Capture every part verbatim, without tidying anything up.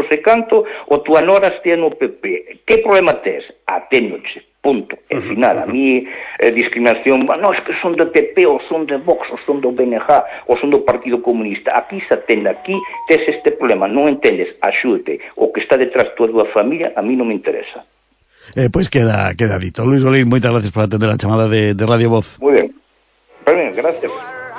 sei canto, o túa nora estea no P P. Que problema tes? Atéñoche, punto. E final, a mí, eh, discriminación, non, es que son do P P, ou son de Vox, ou son do B N G, ou son do Partido Comunista. Aquí se atende, aquí tes este problema, non entendes, axúdete. O que está detrás da túa familia, a mí non me interesa. Eh, pues queda, queda dito. Luis Bolín, moitas gracias por atender a chamada de, de Radio Voz. Muy bien. Muy bien, gracias.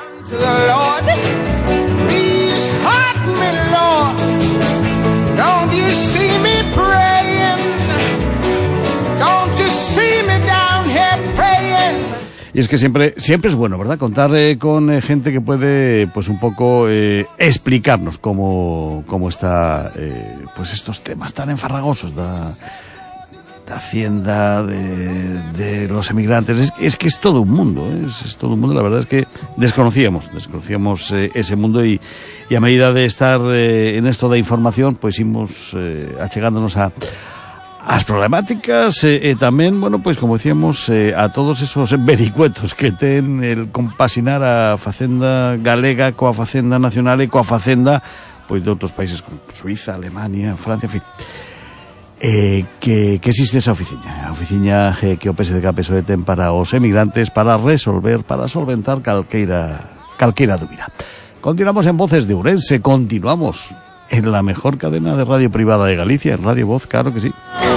Y es que siempre siempre es bueno, ¿verdad? Contar eh, con eh, gente que puede, pues un poco eh, explicarnos cómo, cómo está, eh, pues estos temas tan enfarragosos de, de Hacienda, de, de los emigrantes. Es, es que es todo un mundo, ¿eh? es, es todo un mundo. La verdad es que desconocíamos, desconocíamos eh, ese mundo y, y a medida de estar eh, en esto de información, pues íbamos eh, achegándonos a as problemáticas e eh, eh, tamén, bueno, pois como decíamos, eh, a todos esos vericuetos que ten el compasinar a facenda galega coa facenda nacional e coa facenda pois de outros países como Suiza, Alemania, Francia, en fin. Eh, que, que existe esa oficina, a oficina eh, que o P S D C P S O E ten para os emigrantes, para resolver, para solventar calqueira calqueira dúbida. Continuamos en Voces de Ourense, continuamos en la mejor cadena de radio privada de Galicia, en Radio Voz, claro que sí.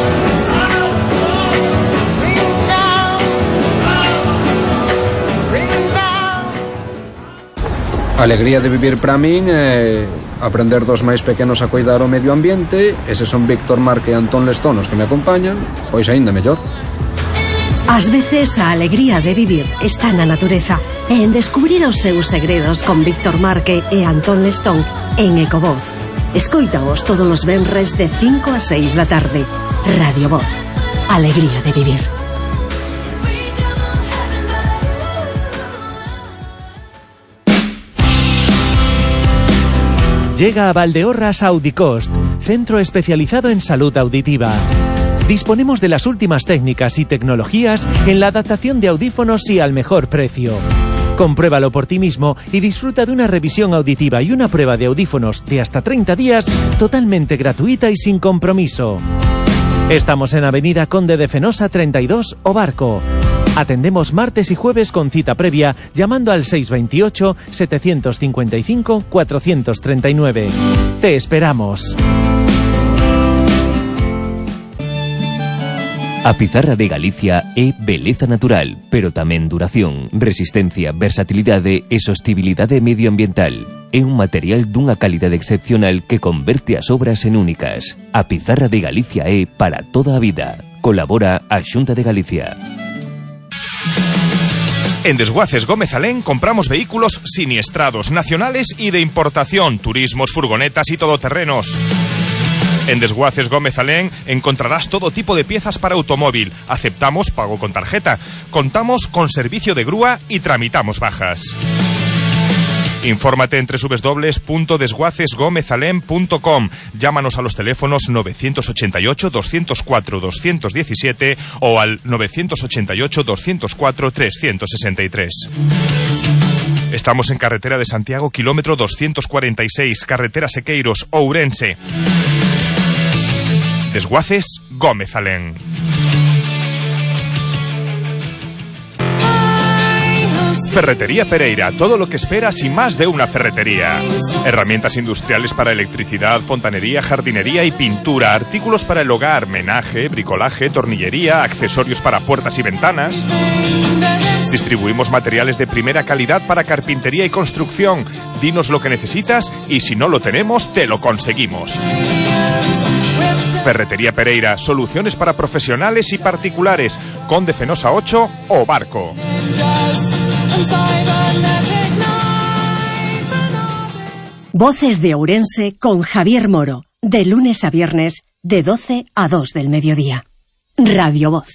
A alegría de vivir para min é aprender dos máis pequenos a cuidar o medio ambiente. Eses son Víctor Marque e Antón Lestón os que me acompañan, pois aínda mellor. Ás veces a alegría de vivir está na natureza e en descubrir os seus segredos con Víctor Marque e Antón Lestón en Ecovoz. Escoítaos todos os venres de cinco a seis da tarde. Radio Voz. Alegría de vivir. Llega a Valdeorras Audicost, centro especializado en salud auditiva. Disponemos de las últimas técnicas y tecnologías en la adaptación de audífonos y al mejor precio. Compruébalo por ti mismo y disfruta de una revisión auditiva y una prueba de audífonos de hasta treinta días totalmente gratuita y sin compromiso. Estamos en Avenida Conde de Fenosa treinta y dos, O Barco. Atendemos martes y jueves con cita previa llamando al seis veintiocho, setecientos cincuenta y cinco, cuatrocientos treinta y nueve. Te esperamos. A pizarra de Galicia é beleza natural, pero tamén duración, resistencia, versatilidade e sostibilidade medioambiental. É un material dunha calidade excepcional que converte as obras en únicas. A pizarra de Galicia é para toda a vida. Colabora a Xunta de Galicia. En Desguaces Gómez Alén compramos vehículos siniestrados, nacionales y de importación, turismos, furgonetas y todoterrenos. En Desguaces Gómez Alén encontrarás todo tipo de piezas para automóvil. Aceptamos pago con tarjeta. Contamos con servicio de grúa y tramitamos bajas. Infórmate en doble u doble u doble u punto desguaces gómez alén punto com. Llámanos a los teléfonos novecientos ochenta y ocho, doscientos cuatro, doscientos diecisiete o al novecientos ochenta y ocho, doscientos cuatro, trescientos sesenta y tres. Estamos en carretera de Santiago, kilómetro doscientos cuarenta y seis, carretera Sequeiros, Ourense. Desguaces Gómez Alén. Ferretería Pereira, todo lo que esperas y más de una ferretería. Herramientas industriales para electricidad, fontanería, jardinería y pintura, artículos para el hogar, menaje, bricolaje, tornillería, accesorios para puertas y ventanas. Distribuimos materiales de primera calidad para carpintería y construcción. Dinos lo que necesitas y si no lo tenemos, te lo conseguimos. Ferretería Pereira, soluciones para profesionales y particulares. Conde Fenosa ocho o Barco. Voces de Ourense con Javier Moro, de lunes a viernes, de doce a dos del mediodía. Radio Voz.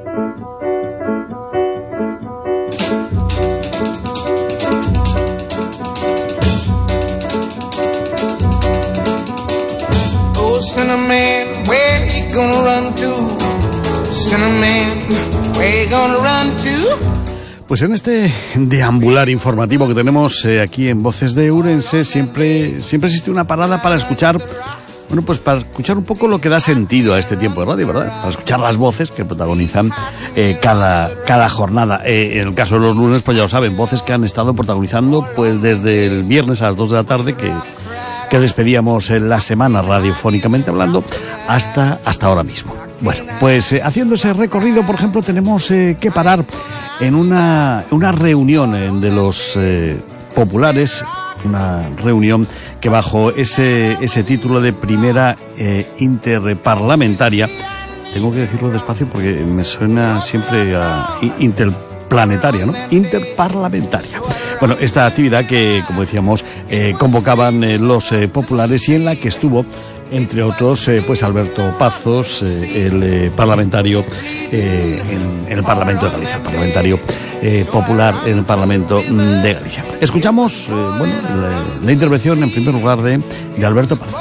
Oh, Cinnamon, where you gonna run to? Cinnamon, where you gonna run to? Pues en este deambular informativo que tenemos eh, aquí en Voces de Ourense siempre, siempre existe una parada para escuchar, Bueno, pues para escuchar un poco lo que da sentido a este tiempo de radio, ¿verdad? Para escuchar las voces que protagonizan eh, cada, cada jornada. Eh, en el caso de los lunes, pues ya lo saben, voces que han estado protagonizando pues desde el viernes a las dos de la tarde, que, que despedíamos en la semana radiofónicamente hablando, hasta, hasta ahora mismo. Bueno, pues eh, haciendo ese recorrido, por ejemplo, tenemos eh, que parar en una, una reunión eh, de los eh, populares, una reunión que bajo ese, ese título de primera eh, interparlamentaria, tengo que decirlo despacio porque me suena siempre a interplanetaria, ¿no? Interparlamentaria. Bueno, esta actividad que, como decíamos, eh, convocaban eh, los eh, populares y en la que estuvo, entre otros, eh, pues Alberto Pazos, eh, el eh, parlamentario eh, en, en el Parlamento de Galicia, el parlamentario eh, popular en el Parlamento de Galicia. Escuchamos, eh, bueno, la, la intervención en primer lugar de, de Alberto Pazos.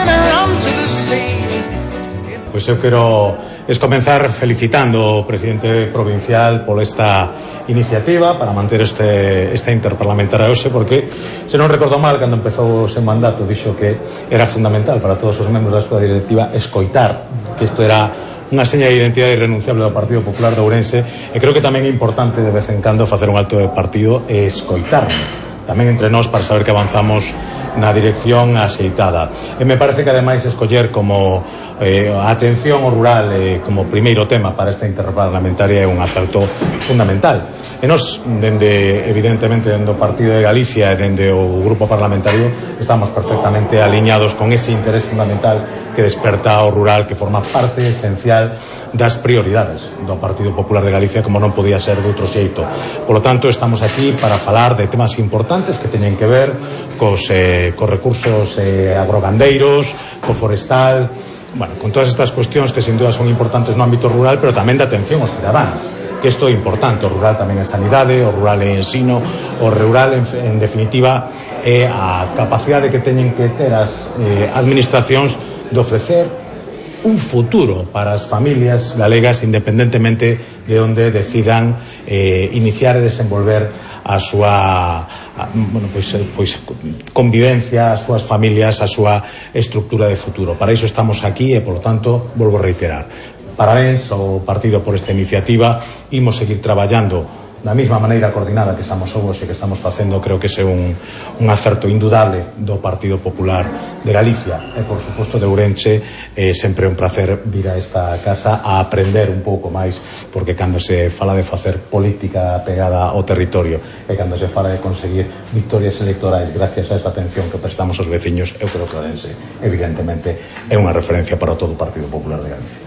Pois eu quero es comenzar felicitando ao presidente provincial por esta iniciativa para manter este, esta interparlamentaria hoxe, porque, se non recordo mal, cando empezou o seu mandato dixo que era fundamental para todos os membros da súa directiva escoitar, que isto era unha seña de identidade irrenunciable do Partido Popular de Ourense, e creo que tamén é importante de vez en cando facer un alto de partido e escoitarnos tamén entre nós para saber que avanzamos na dirección axeitada. E me parece que ademais escoller como eh, a atención ao rural eh, como primeiro tema para esta interparlamentaria é un acerto fundamental. E nos, dende, evidentemente, dende o Partido de Galicia e dende o grupo parlamentario, estamos perfectamente aliñados con ese interés fundamental que desperta o rural, que forma parte esencial das prioridades do Partido Popular de Galicia, como non podía ser de outro xeito. Por lo tanto, estamos aquí para falar de temas importantes que teñen que ver cos, eh, cos recursos eh, agrogandeiros, co forestal, bueno, con todas estas cuestións que sin duda son importantes no ámbito rural, pero tamén de atención aos cidadáns, que isto é importante. O rural tamén é sanidade, o rural é ensino, o rural, en, en definitiva, é a capacidade que teñen que ter as eh, administracións de ofrecer un futuro para as familias galegas, independentemente de onde decidan eh, iniciar e desenvolver a súa a, bueno, pois, pois, convivencia, as súas familias, a súa estructura de futuro. Para iso estamos aquí e, polo tanto, volvo a reiterar, parabéns ao partido por esta iniciativa. Imos seguir traballando da mesma maneira coordinada que estamos hoxe, que estamos facendo. Creo que ese é un, un acerto indudable do Partido Popular de Galicia e, por suposto, de Ourense. É sempre un placer vir a esta casa a aprender un pouco máis, porque cando se fala de facer política pegada ao territorio e cando se fala de conseguir victorias electorais gracias a esa atención que prestamos aos veciños, eu creo que Ourense, evidentemente, é unha referencia para todo o Partido Popular de Galicia.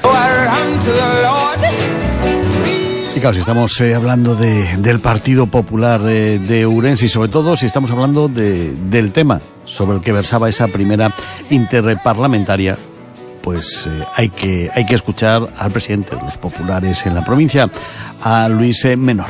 Y claro, si estamos eh, hablando de, del Partido Popular eh, de Ourense, y sobre todo si estamos hablando de, del tema sobre el que versaba esa primera interparlamentaria, pues eh, hay que hay que escuchar al presidente de los populares en la provincia, a Luis eh, Menor.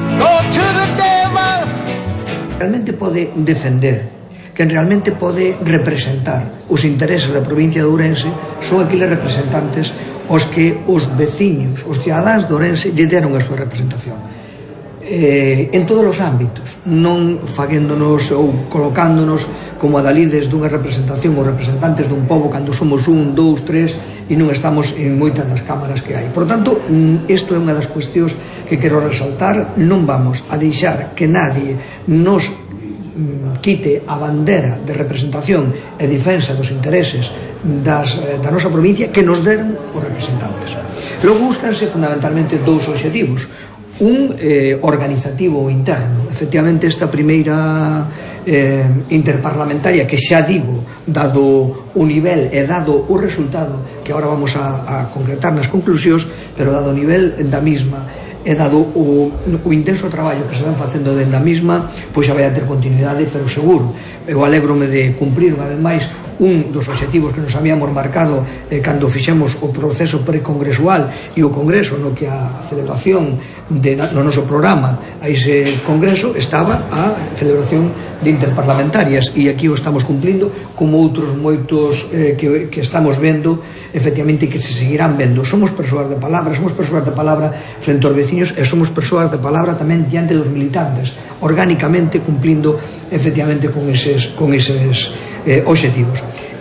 Realmente pode defender, que realmente pode representar os intereses da provincia de Ourense, son aqueles representantes os que os veciños, os cidadáns de Ourense lle deron a súa representación eh, en todos os ámbitos, non faguéndonos ou colocándonos como adalides dunha representación ou representantes dun pobo cando somos un, dous, tres e non estamos en moitas das cámaras que hai. Por tanto, isto é unha das cuestións que quero resaltar. Non vamos a deixar que nadie nos quite a bandera de representación e defensa dos intereses das, da nosa provincia que nos deron os representantes. Logo búscanse fundamentalmente dous obxectivos. Un eh, organizativo interno. Efectivamente, esta primeira eh, interparlamentaria, que xa digo, dado o nivel e dado o resultado que agora vamos a, a concretar nas conclusións, pero dado o nivel da misma e dado o, o intenso traballo que se van facendo dentro da mesma, pois xa vai a ter continuidade, pero seguro. Eu alégrome de cumprir unha vez máis un dos obxectivos que nos habíamos marcado eh, cando fixemos o proceso precongresual e o congreso, no que a celebración de, no noso programa a ese congreso estaba a celebración de interparlamentarias, e aquí o estamos cumplindo, como outros moitos eh, que, que estamos vendo, efectivamente, que se seguirán vendo. Somos persoas de palabra, somos persoas de palabra frente aos veciños, e somos persoas de palabra tamén diante dos militantes, orgánicamente cumplindo efectivamente con eses, con eses eh, obxectivos.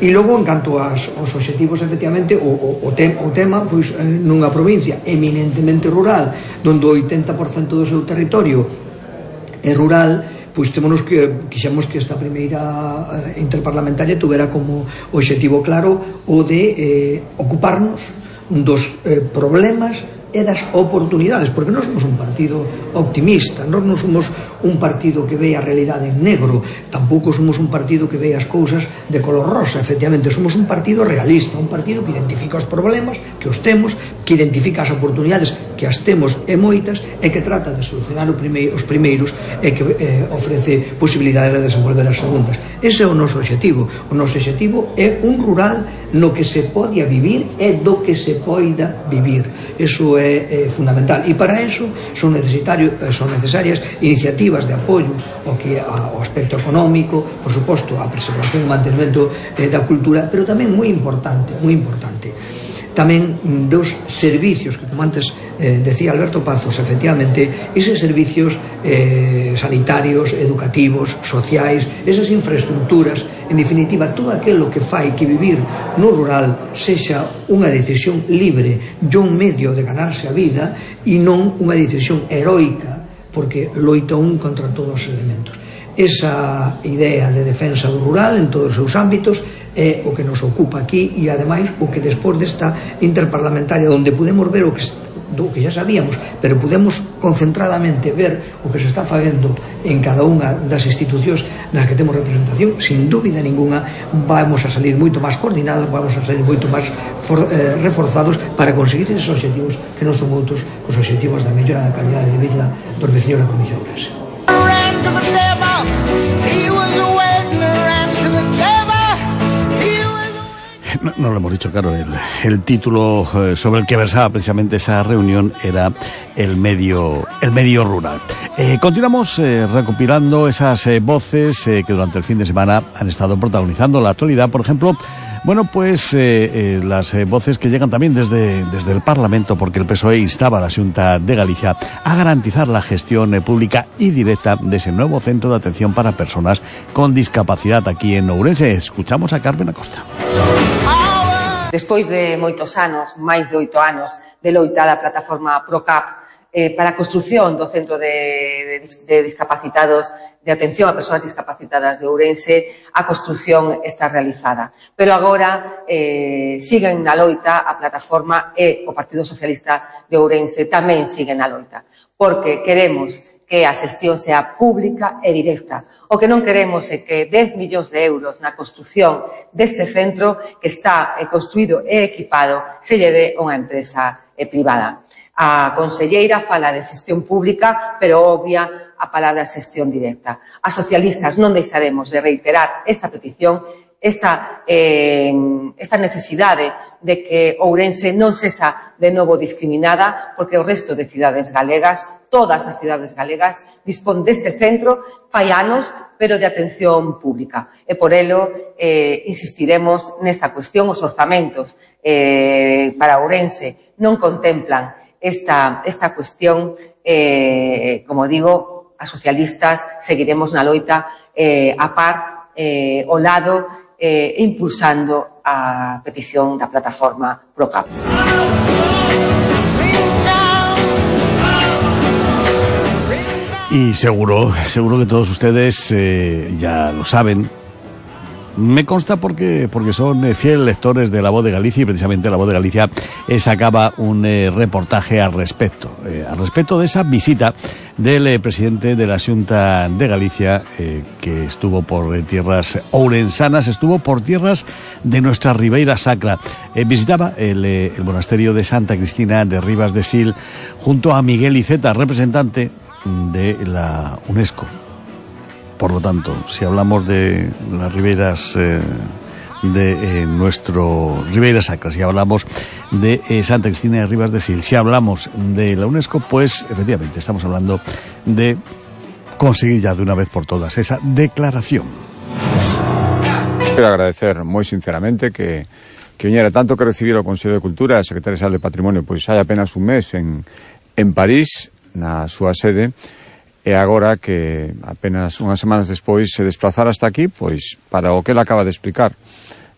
E logo, en canto aos, aos obxectivos, efectivamente, o, o, o, tem, o tema, pois, eh, nunha provincia eminentemente rural, donde o oitenta por cento do seu territorio é rural, pois temos que, quixemos que esta primeira eh, interparlamentaria tuvera como obxectivo claro o de eh, ocuparnos dos eh, problemas e das oportunidades, porque nós somos un partido optimista, nós non somos un partido que ve a realidade en negro, tampouco somos un partido que ve as cousas de color rosa. Efectivamente, somos un partido realista, un partido que identifica os problemas, que os temos, que identifica as oportunidades, que as temos e moitas, e que trata de solucionar o primeiro, os primeiros e que eh, ofrece posibilidades de desenvolver as segundas. Ese é o noso objetivo. O noso objetivo é un rural no que se podia vivir e do que se poida vivir. Eso é É, é fundamental, e para eso son, necesitario, son necesarias iniciativas de apoio ao, que, ao aspecto económico, por suposto, a preservación e mantenimento eh, da cultura, pero tamén moi importante, moi importante, tamén dos servicios que, como antes eh, decía Alberto Pazos, efectivamente, eses servicios eh, sanitarios, educativos, sociais, esas infraestructuras, en definitiva, todo aquilo que fai que vivir no rural sexa unha decisión libre e un medio de ganarse a vida e non unha decisión heroica porque loita un contra todos os elementos. Esa idea de defensa do rural en todos os seus ámbitos é o que nos ocupa aquí, e ademais o que despois desta interparlamentaria, onde podemos ver o que, do que xa sabíamos, pero podemos concentradamente ver o que se está facendo en cada unha das institucións nas que temos representación, sin dúbida ninguna vamos a salir moito máis coordinados, vamos a salir moito máis for, eh, reforzados para conseguir esos obxectivos que non son outros os obxectivos da mellora da calidade de vida dos veciños da provincia de Ourense. No, no lo hemos dicho, claro, el, el título eh, sobre el que versaba precisamente esa reunión era el medio, el medio rural. Eh, continuamos eh, recopilando esas eh, voces eh, que durante el fin de semana han estado protagonizando la actualidad. Por ejemplo, bueno, pues eh, eh, las eh, voces que llegan también desde, desde el Parlamento, porque el P S O E instaba a la Xunta de Galicia a garantizar la gestión eh, pública y directa de ese nuevo centro de atención para personas con discapacidad aquí en Ourense. Escuchamos a Carmen Acosta. Despois de moitos anos, máis de oito anos, de loitar a plataforma PROCAP eh, para a construción do Centro de, de, de Discapacitados, de Atención a Persoas Discapacitadas de Ourense, a construción está realizada. Pero agora eh, siguen na loita a plataforma e o Partido Socialista de Ourense tamén siguen na loita, porque queremos que a xestión sea pública e directa. O que non queremos é que dez millóns de euros na construción deste centro que está construído e equipado se lle dé a unha empresa privada. A conselleira fala de xestión pública, pero obvia a palabra xestión directa. As socialistas non deixaremos de reiterar esta petición, esta, eh, esta necesidade de que Ourense non sexa de novo discriminada, porque o resto de cidades galegas, todas as cidades galegas, dispón deste centro, fai anos, pero de atención pública. E por elo eh, insistiremos nesta cuestión. Os orzamentos eh, para Ourense non contemplan esta, esta cuestión. Eh, como digo, as socialistas seguiremos na loita eh, a par, eh, ao lado, eh, impulsando a petición da plataforma PROCAP. Y seguro, seguro que todos ustedes eh, ya lo saben. Me consta porque porque son eh, fieles lectores de La Voz de Galicia, y precisamente La Voz de Galicia eh, sacaba un eh, reportaje al respecto, eh, al respecto de esa visita del eh, presidente de la Xunta de Galicia, eh, que estuvo por eh, tierras ourensanas, estuvo por tierras de nuestra Ribeira Sacra. Eh, visitaba el, eh, el monasterio de Santa Cristina de Ribas de Sil junto a Miguel Iceta, representante de la UNESCO. Por lo tanto, si hablamos de las riberas eh, de eh, nuestro Ribeira Sacra, si hablamos de eh, Santa Cristina de Ribas de Sil, si hablamos de la UNESCO, pues efectivamente estamos hablando de conseguir ya de una vez por todas esa declaración. Quiero agradecer moi sinceramente que que viñera tanto que recibir o Consello de Cultura, a Secretaria Xeral de Patrimonio, pois hai apenas un mes en, en París, na súa sede, e agora que apenas unhas semanas despois se desplazara hasta aquí, pois para o que ele acaba de explicar,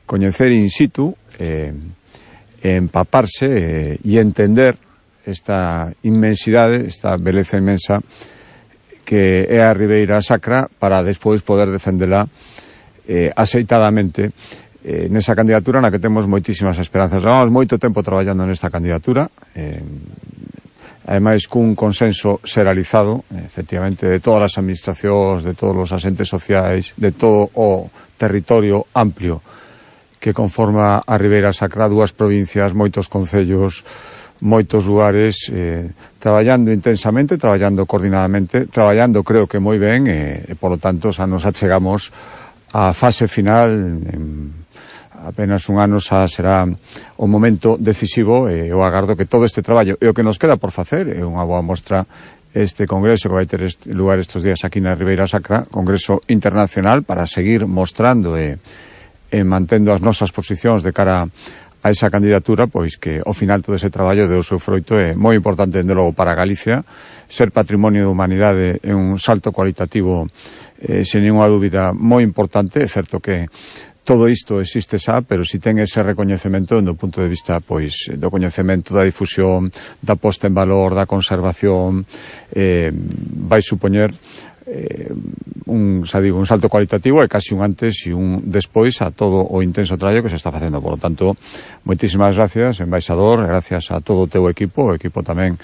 coñecer in situ, eh, empaparse eh, e entender esta inmensidade, esta beleza inmensa que é a Ribeira Sacra, para despois poder defendela eh, aceitadamente eh, nesa candidatura na que temos moitísimas esperanzas. Levamos moito tempo traballando nesta candidatura, eh, ademais cun consenso xeralizado, efectivamente, de todas as administracións, de todos os asentes sociais, de todo o territorio amplio que conforma a Ribeira Sacra, dúas provincias, moitos concellos, moitos lugares, eh, traballando intensamente, traballando coordinadamente, traballando creo que moi ben, e, e polo tanto xa nos achegamos á fase final. En apenas un ano xa será o momento decisivo, e eu agardo que todo este traballo e o que nos queda por facer é unha boa mostra este congreso que vai ter este lugar estes días aquí na Ribeira Sacra, congreso internacional, para seguir mostrando e, e mantendo as nosas posicións de cara a esa candidatura, pois que ao final todo ese traballo deu o seu froito. É moi importante, dende logo, para Galicia. Ser patrimonio de humanidade é un salto cualitativo, eh, sen ninguna dúbida, moi importante. É certo que todo isto existe xa, pero si ten ese recoñecemento do punto de vista, pois, do coñecemento, da difusión, da posta en valor, da conservación, eh, vai supoñer eh, un, xa digo, un salto cualitativo e casi un antes e un despois a todo o intenso traballo que se está facendo. Por lo tanto, moitísimas gracias, embaixador, gracias a todo o teu equipo, o equipo tamén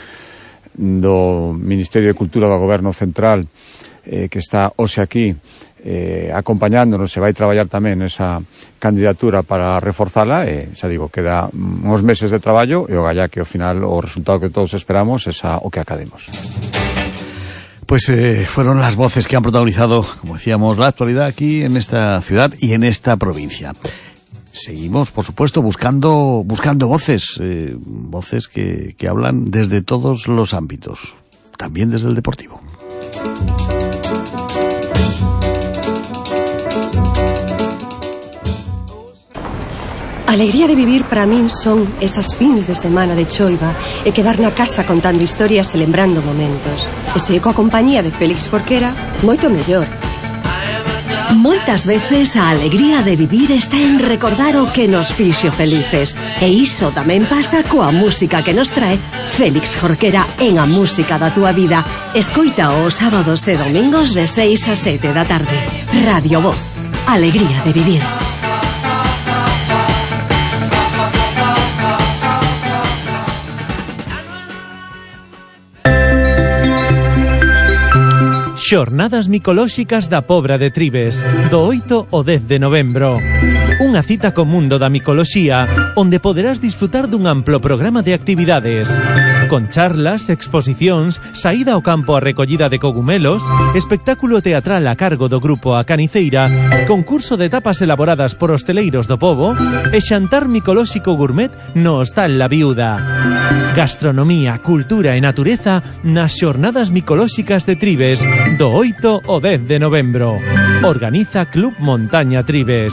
do Ministerio de Cultura do Goberno Central, eh, que está hoxe aquí eh, acompañándonos, se vai traballar tamén esa candidatura para reforzala, e xa digo, queda uns meses de traballo e o galla que ao final o resultado que todos esperamos é xa o que academos. Pues eh, fueron las voces que han protagonizado, como decíamos, la actualidad aquí en esta ciudad y en esta provincia. Seguimos, por supuesto, buscando buscando voces, eh, voces que, que hablan desde todos los ámbitos, también desde el deportivo. A alegría de vivir para min son esas fins de semana de choiva e quedar na casa contando historias e lembrando momentos. E se coa compañía de Félix Jorquera, moito mellor. Moitas veces a alegría de vivir está en recordar o que nos fixo felices. E iso tamén pasa coa música que nos trae Félix Jorquera en A Música da Túa Vida. Escoita os sábados e domingos de seis a sete da tarde. Radio Voz. Alegría de vivir. Xornadas micolóxicas da Pobra de Trives, do oito ao dez de novembro. Unha cita co mundo da micoloxía, onde poderás disfrutar dun amplo programa de actividades, con charlas, exposicións, saída ao campo a recollida de cogumelos, espectáculo teatral a cargo do grupo A Caniceira, concurso de tapas elaboradas por hosteleiros do pobo e xantar micolóxico gourmet no Hostal La Viuda. Gastronomía, cultura e natureza nas Xornadas micolóxicas de Trives, do oito ao dez de novembro. Organiza Club Montaña Trives.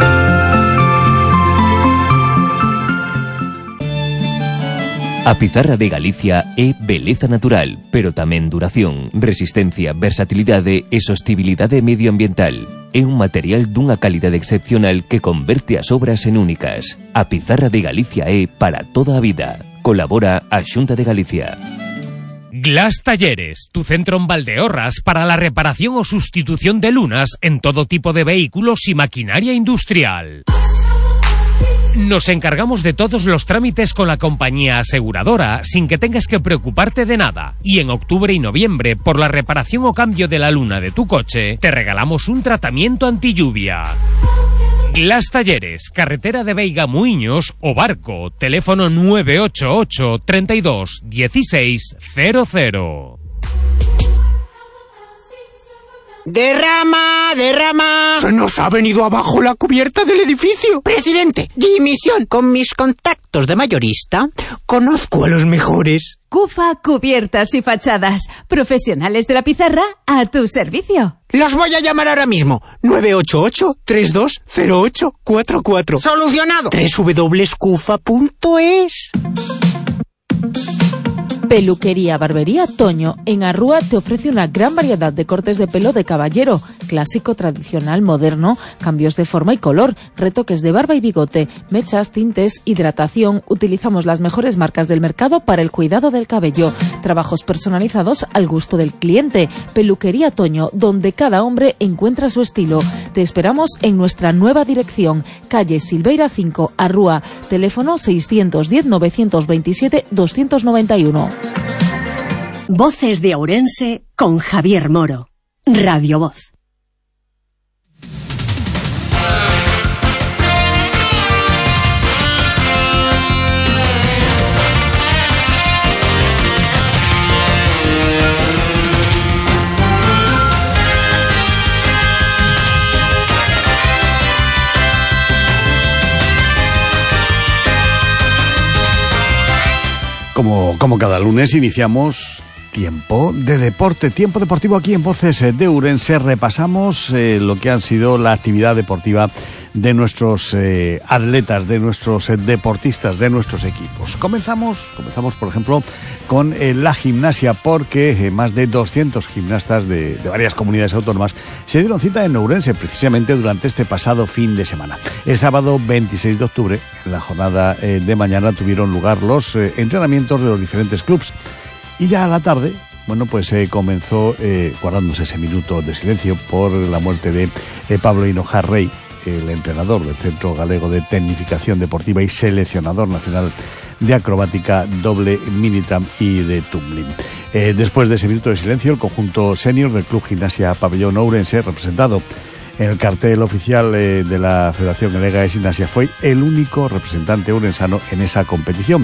A pizarra de Galicia é beleza natural, pero tamén duración, resistencia, versatilidade e sostibilidade medioambiental. É un material dunha calidade excepcional que converte as obras en únicas. A pizarra de Galicia é para toda a vida. Colabora a Xunta de Galicia. Glass Talleres, tu centro en Valdeorras para la reparación o sustitución de lunas en todo tipo de vehículos y maquinaria industrial. Nos encargamos de todos los trámites con la compañía aseguradora sin que tengas que preocuparte de nada. Y en octubre y noviembre, por la reparación o cambio de la luna de tu coche, te regalamos un tratamiento antilluvia. Glass Talleres, carretera de Veiga Muiños o Barco, teléfono nueve ocho ocho, treinta y dos, dieciséis, cero cero. Derrama, derrama. Se nos ha venido abajo la cubierta del edificio. Presidente, dimisión. Con mis contactos de mayorista, conozco a los mejores. Cufa Cubiertas y Fachadas. Profesionales de la pizarra a tu servicio. Los voy a llamar ahora mismo. nueve ocho ocho, treinta y dos, cero ocho, cuatro cuatro. ¡Solucionado! doble u doble u doble u punto cufa punto es. Peluquería Barbería Toño en Arrúa te ofrece una gran variedad de cortes de pelo de caballero, clásico, tradicional, moderno, cambios de forma y color, retoques de barba y bigote, mechas, tintes, hidratación. Utilizamos las mejores marcas del mercado para el cuidado del cabello. Trabajos personalizados al gusto del cliente. Peluquería Toño, donde cada hombre encuentra su estilo. Te esperamos en nuestra nueva dirección, calle Silveira cinco, Arrúa. Teléfono seiscientos diez, novecientos veintisiete, doscientos noventa y uno. Voces de Ourense con Javier Moro. Radio Voz. Como, como cada lunes iniciamos tiempo de deporte, tiempo deportivo aquí en Voces de Ourense. Repasamos eh, lo que han sido la actividad deportiva de nuestros eh, atletas, de nuestros eh, deportistas, de nuestros equipos. Comenzamos, comenzamos por ejemplo con eh, la gimnasia, porque eh, más de doscientos gimnastas de, de varias comunidades autónomas se dieron cita en Ourense precisamente durante este pasado fin de semana. El sábado veintiséis de octubre, en la jornada eh, de mañana, tuvieron lugar los eh, entrenamientos de los diferentes clubs. Y ya a la tarde, bueno, pues eh, comenzó eh, guardándose ese minuto de silencio por la muerte de eh, Pablo Hinojar Rey, el entrenador del Centro Galego de Tecnificación Deportiva y seleccionador nacional de acrobática doble minitram y de tumbling. Eh, después de ese minuto de silencio, el conjunto senior del Club Gimnasia Pabellón Ourense, representado en el cartel oficial eh, de la Federación Galega de Gimnasia, fue el único representante ourensano en esa competición.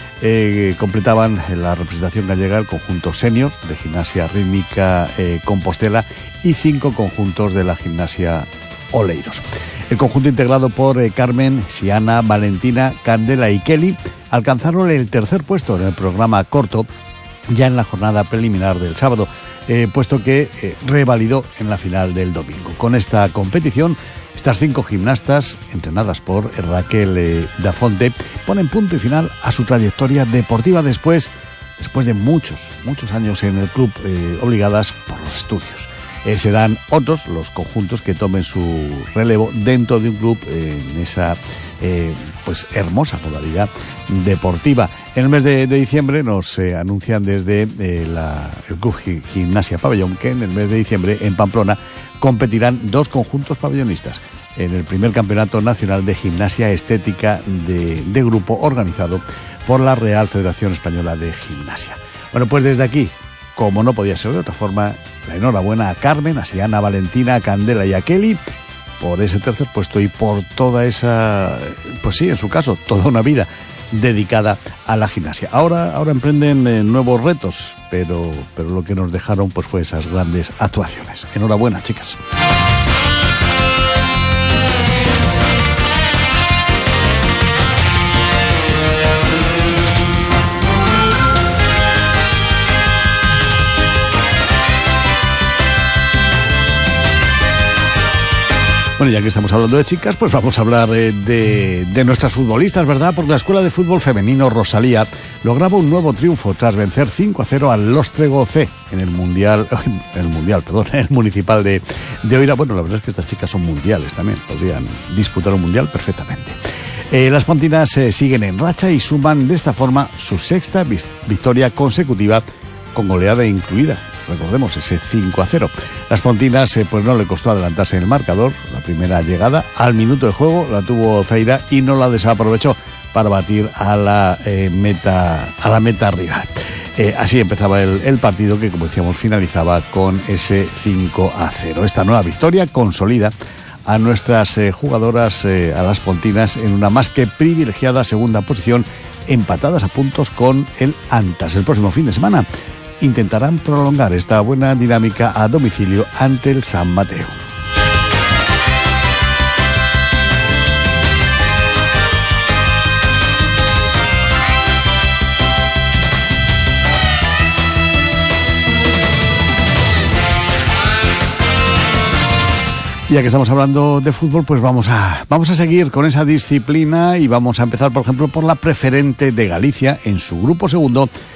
Eh, completaban la representación gallega el conjunto senior de gimnasia rítmica eh, Compostela y cinco conjuntos de la gimnasia Oleiros. El conjunto integrado por eh, Carmen, Siana, Valentina, Candela y Kelly alcanzaron el tercer puesto en el programa corto ya en la jornada preliminar del sábado, eh, puesto que eh, revalidó en la final del domingo. Con esta competición, estas cinco gimnastas, entrenadas por Raquel eh, Dafonte, ponen punto y final a su trayectoria deportiva después, después de muchos, muchos años en el club, eh, obligadas por los estudios. Eh, serán otros los conjuntos que tomen su relevo dentro de un club eh, en esa eh, pues hermosa modalidad deportiva. En el mes de, de diciembre nos eh, anuncian desde eh, la, el Club Gimnasia Pabellón que en el mes de diciembre en Pamplona competirán dos conjuntos pabellonistas en el primer Campeonato Nacional de Gimnasia Estética de, de grupo organizado por la Real Federación Española de Gimnasia. Bueno, pues desde aquí, como no podía ser de otra forma, la enhorabuena a Carmen, a Siana, a Valentina, a Candela y a Kelly por ese tercer puesto y por toda esa, pues sí, en su caso, toda una vida dedicada a la gimnasia. Ahora, ahora emprenden eh, nuevos retos, pero, pero lo que nos dejaron pues fue esas grandes actuaciones. Enhorabuena, chicas. Bueno, ya que estamos hablando de chicas, pues vamos a hablar eh, de, de nuestras futbolistas, ¿verdad? Porque la Escuela de Fútbol Femenino Rosalía lograba un nuevo triunfo tras vencer cinco a cero al Lóstrego C en el Mundial, en el Mundial, perdón, en el Municipal de, de Oira. Bueno, la verdad es que estas chicas son mundiales también, podrían disputar un Mundial perfectamente. Eh, las pontinas eh, siguen en racha y suman de esta forma su sexta victoria consecutiva con goleada incluida. Recordemos ese cinco a cero. Las pontinas eh, pues no le costó adelantarse en el marcador. La primera llegada al minuto de juego la tuvo Feira y no la desaprovechó para batir a la eh, meta a la meta rival. Eh, así empezaba el, el partido que, como decíamos, finalizaba con ese cinco a cero. Esta nueva victoria consolida a nuestras eh, jugadoras, eh, a las pontinas, en una más que privilegiada segunda posición, empatadas a puntos con el Antas. El próximo fin de semana intentarán prolongar esta buena dinámica a domicilio ante el San Mateo. Ya que estamos hablando de fútbol, pues vamos a, vamos a seguir con esa disciplina y vamos a empezar, por ejemplo, por la Preferente de Galicia en su grupo segundo,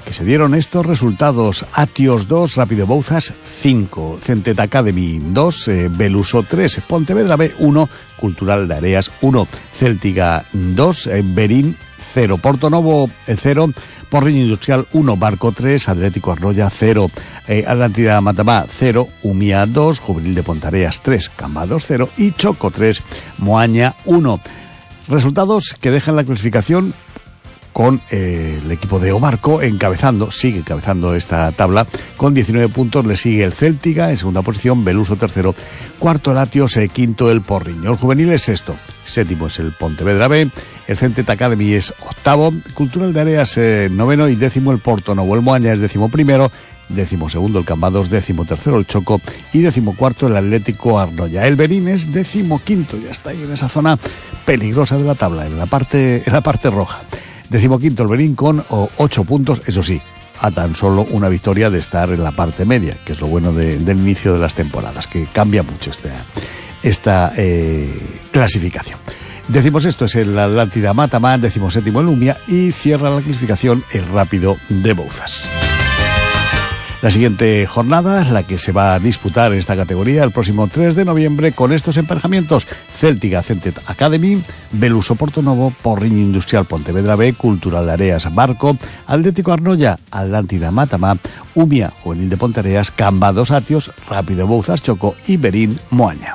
que se dieron estos resultados: Atios dos, Rápido Bouzas cinco, Centet Academy dos, eh, Beluso tres, Pontevedra B uno, Cultural de Areas uno, Céltica dos, eh, Berín cero, Portonovo cero, Porriño Industrial uno, Barco tres, Atlético Arnoya cero, eh, Atlántida Matamá cero, Umía dos, Juvenil de Pontareas tres, Cambados cero y Choco tres, Moaña uno. Resultados que dejan la clasificación con eh, el equipo de Obarco encabezando, sigue encabezando esta tabla con diecinueve puntos. Le sigue el Céltica en segunda posición, Beluso tercero, cuarto el Atios, eh, quinto el Porriño. El Juvenil es sexto, séptimo es el Pontevedra B, el Centet Academy es octavo, Cultural de Areas eh, noveno y décimo el Portonovo. El Moaña es décimo primero, décimo segundo el Cambados, décimo tercero el Choco y décimo cuarto el Atlético Arnoya. El Berín es décimo quinto, ya está ahí en esa zona peligrosa de la tabla, en la parte, en la parte roja. Decimoquinto el Berín con oh, ocho puntos, eso sí, a tan solo una victoria de estar en la parte media, que es lo bueno de, del inicio de las temporadas, que cambia mucho esta, esta eh, clasificación. Decimosexto es el Atlántida Matamá, decimoséptimo el Umia y cierra la clasificación el Rápido de Bouzas. La siguiente jornada, la que se va a disputar en esta categoría el próximo tres de noviembre, con estos emparejamientos: Céltica Centet Academy, Beluso Portonovo, Porriño Industrial Pontevedra B, Cultural de Areas Barco, Atlético Arnoya, Atlántida Matamá, Umia Juvenil de Pontareas, Cambados Atios, Rápido Bouzas Choco y Berín Moaña.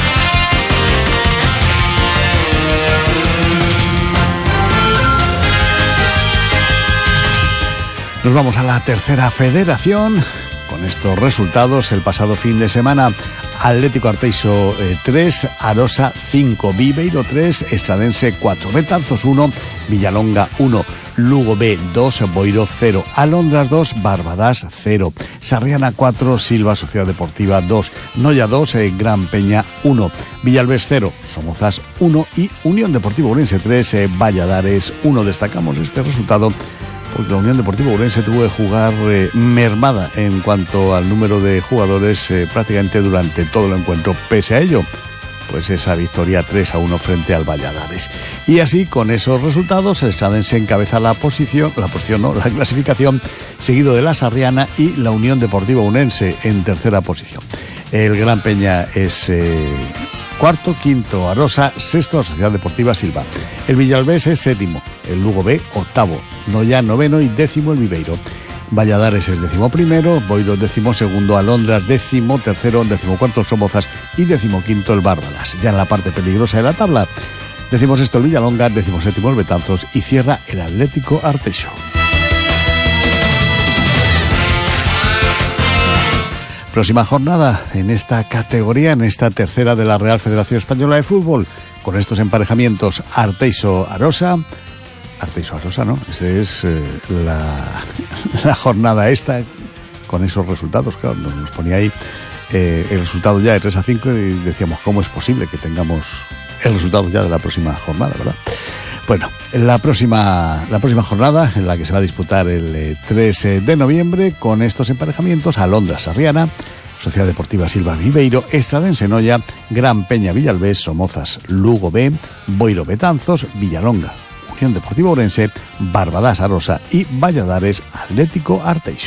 Nos vamos a la tercera federación con estos resultados. El pasado fin de semana: Atlético Arteixo eh, tres, Arosa cinco, Viveiro tres, Estradense cuatro, Betanzos uno, Villalonga uno, Lugo B dos, Boiro cero, Alondras dos, Barbadas cero, Sarriana cuatro, Silva Sociedad Deportiva dos, Noia dos, eh, Gran Peña uno, Villalbés cero, Somozas uno y Unión Deportiva Ourense tres, eh, Valladares uno. Destacamos este resultado porque la Unión Deportiva Ourense tuvo que jugar eh, mermada en cuanto al número de jugadores eh, prácticamente durante todo el encuentro. Pese a ello, pues esa victoria tres a uno frente al Valladares. Y así, con esos resultados, el Estradense encabeza la posición, la posición no, la clasificación, seguido de la Sarriana y la Unión Deportiva Ourense en tercera posición. El Gran Peña es eh, cuarto, quinto Arosa, sexto la Sociedad Deportiva Silva. El Villalbés es séptimo, el Lugo B octavo, Noia noveno y décimo el Viveiro. Valladares es décimo primero, Boiro décimo segundo, Alondras décimo tercero, décimo cuarto Somozas y décimo quinto el Bárbaras. Ya en la parte peligrosa de la tabla, décimo sexto el Villalonga, décimo séptimo el Betanzos y cierra el Atlético Arteixo. Próxima jornada en esta categoría, en esta tercera de la Real Federación Española de Fútbol, con estos emparejamientos: Arteixo Arosa, Arteixo Arosa, ¿no? Esa es eh, la, la jornada esta, con esos resultados. Claro, nos, nos ponía ahí eh, el resultado ya de tres a cinco y decíamos, ¿cómo es posible que tengamos el resultado ya de la próxima jornada, verdad? Bueno, la próxima, la próxima jornada, en la que se va a disputar el eh, tres de noviembre, con estos emparejamientos: Alondras Sarriana, Sociedad Deportiva Silva Viveiro, Estradense Noia, Gran Peña Villalbés, Somozas Lugo B, Boiro Betanzos, Villalonga Unión Deportiva Ourense, Barbadas Arosa y Valladares Atlético Arteixo.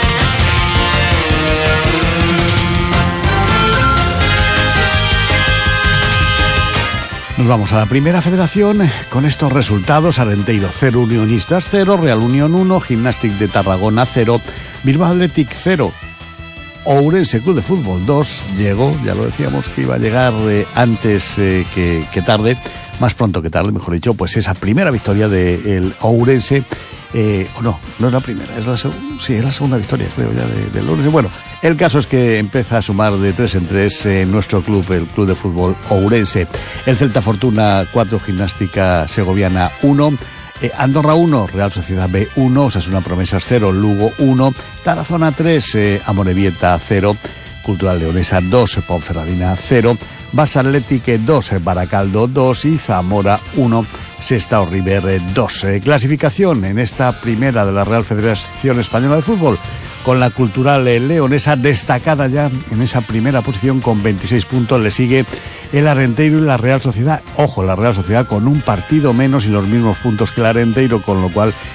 Nos vamos a la primera federación con estos resultados: Arenteiro cero, Unionistas cero, Real Unión uno, Gimnàstic de Tarragona cero, Bilbao Athletic cero, Ourense Club de Fútbol dos. Llegó, ya lo decíamos, que iba a llegar eh, antes eh, que, que tarde, más pronto que tarde, mejor dicho, pues esa primera victoria del Ourense. Eh, o no, no es la primera, es la segunda, sí, es la segunda victoria, creo, ya de, del Ourense. Bueno, el caso es que empieza a sumar de tres en tres eh, nuestro club, el Club de Fútbol Ourense. El Celta Fortuna cuatro, Gimnástica Segoviana uno, eh, Andorra uno, Real Sociedad B uno, Osasuna Promesas cero, Lugo uno, Tarazona tres, eh, Amorebieta cero, Cultural Leonesa dos, Ponferradina cero, Barça Athletic dos, Baracaldo dos y Zamora uno, Sestao River dos. Eh, clasificación en esta primera de la Real Federación Española de Fútbol, con la Cultural Leonesa destacada ya en esa primera posición con veintiséis puntos. Le sigue el Arenteiro y la Real Sociedad. Ojo, la Real Sociedad con un partido menos y los mismos puntos que el Arenteiro, con lo cual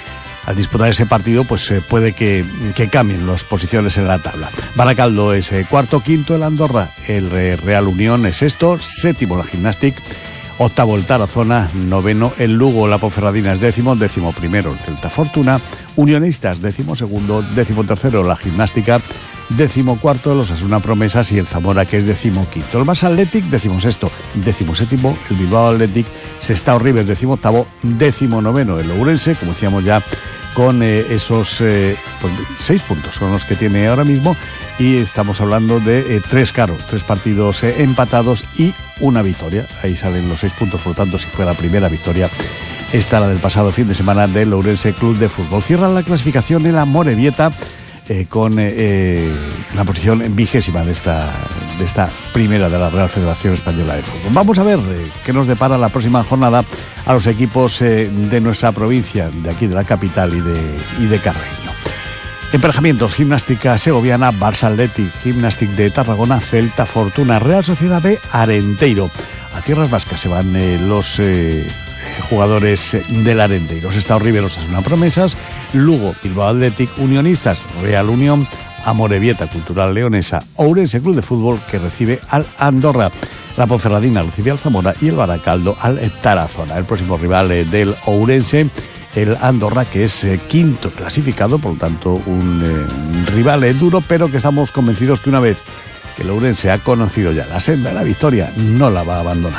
al disputar ese partido, pues eh, puede que, que cambien las posiciones en la tabla. Baracaldo es eh, cuarto, quinto el Andorra, el eh, Real Unión es sexto, séptimo la Gimnàstic, octavo el Tarazona, noveno el Lugo, la Ponferradina es décimo, décimo primero el Celta Fortuna, Unionistas décimo segundo, décimo tercero la Gimnástica, décimo cuarto los Osasuna Promesas y el Zamora, que es décimo quinto. El Barça Athletic, décimo sexto, décimo séptimo el Bilbao Athletic, Sestao Rivers, décimo octavo, décimo noveno el Ourense, como decíamos ya, con eh, esos eh, pues, seis puntos son los que tiene ahora mismo, y estamos hablando de eh, tres, claro, tres partidos eh, empatados y una victoria. Ahí salen los seis puntos, por lo tanto, si fue la primera victoria, esta la del pasado fin de semana del Ourense Club de Fútbol. Cierra la clasificación el Amorebieta, Eh, con eh, la posición vigésima de esta, de esta primera de la Real Federación Española de Fútbol. Vamos a ver eh, qué nos depara la próxima jornada a los equipos eh, de nuestra provincia, de aquí de la capital y de, y de Carreño. Emparejamientos: Gimnástica Segoviana, Barça Athletic, Gimnàstic de Tarragona, Celta Fortuna, Real Sociedad B, Arenteiro. A tierras vascas se van eh, los eh, jugadores del Arenteiro. Sestao Rivers, Osasuna Promesas, Lugo, Bilbao Athletic, Unionistas, Real Unión, Amorebieta Cultural Leonesa, Ourense Club de Fútbol, que recibe al Andorra. La Ponferradina recibe al Zamora y el Baracaldo al Tarazona. El próximo rival eh, del Ourense, el Andorra, que es eh, quinto clasificado, por lo tanto un eh, rival eh, duro, pero que estamos convencidos que una vez que el Ourense ha conocido ya la senda de la victoria, no la va a abandonar.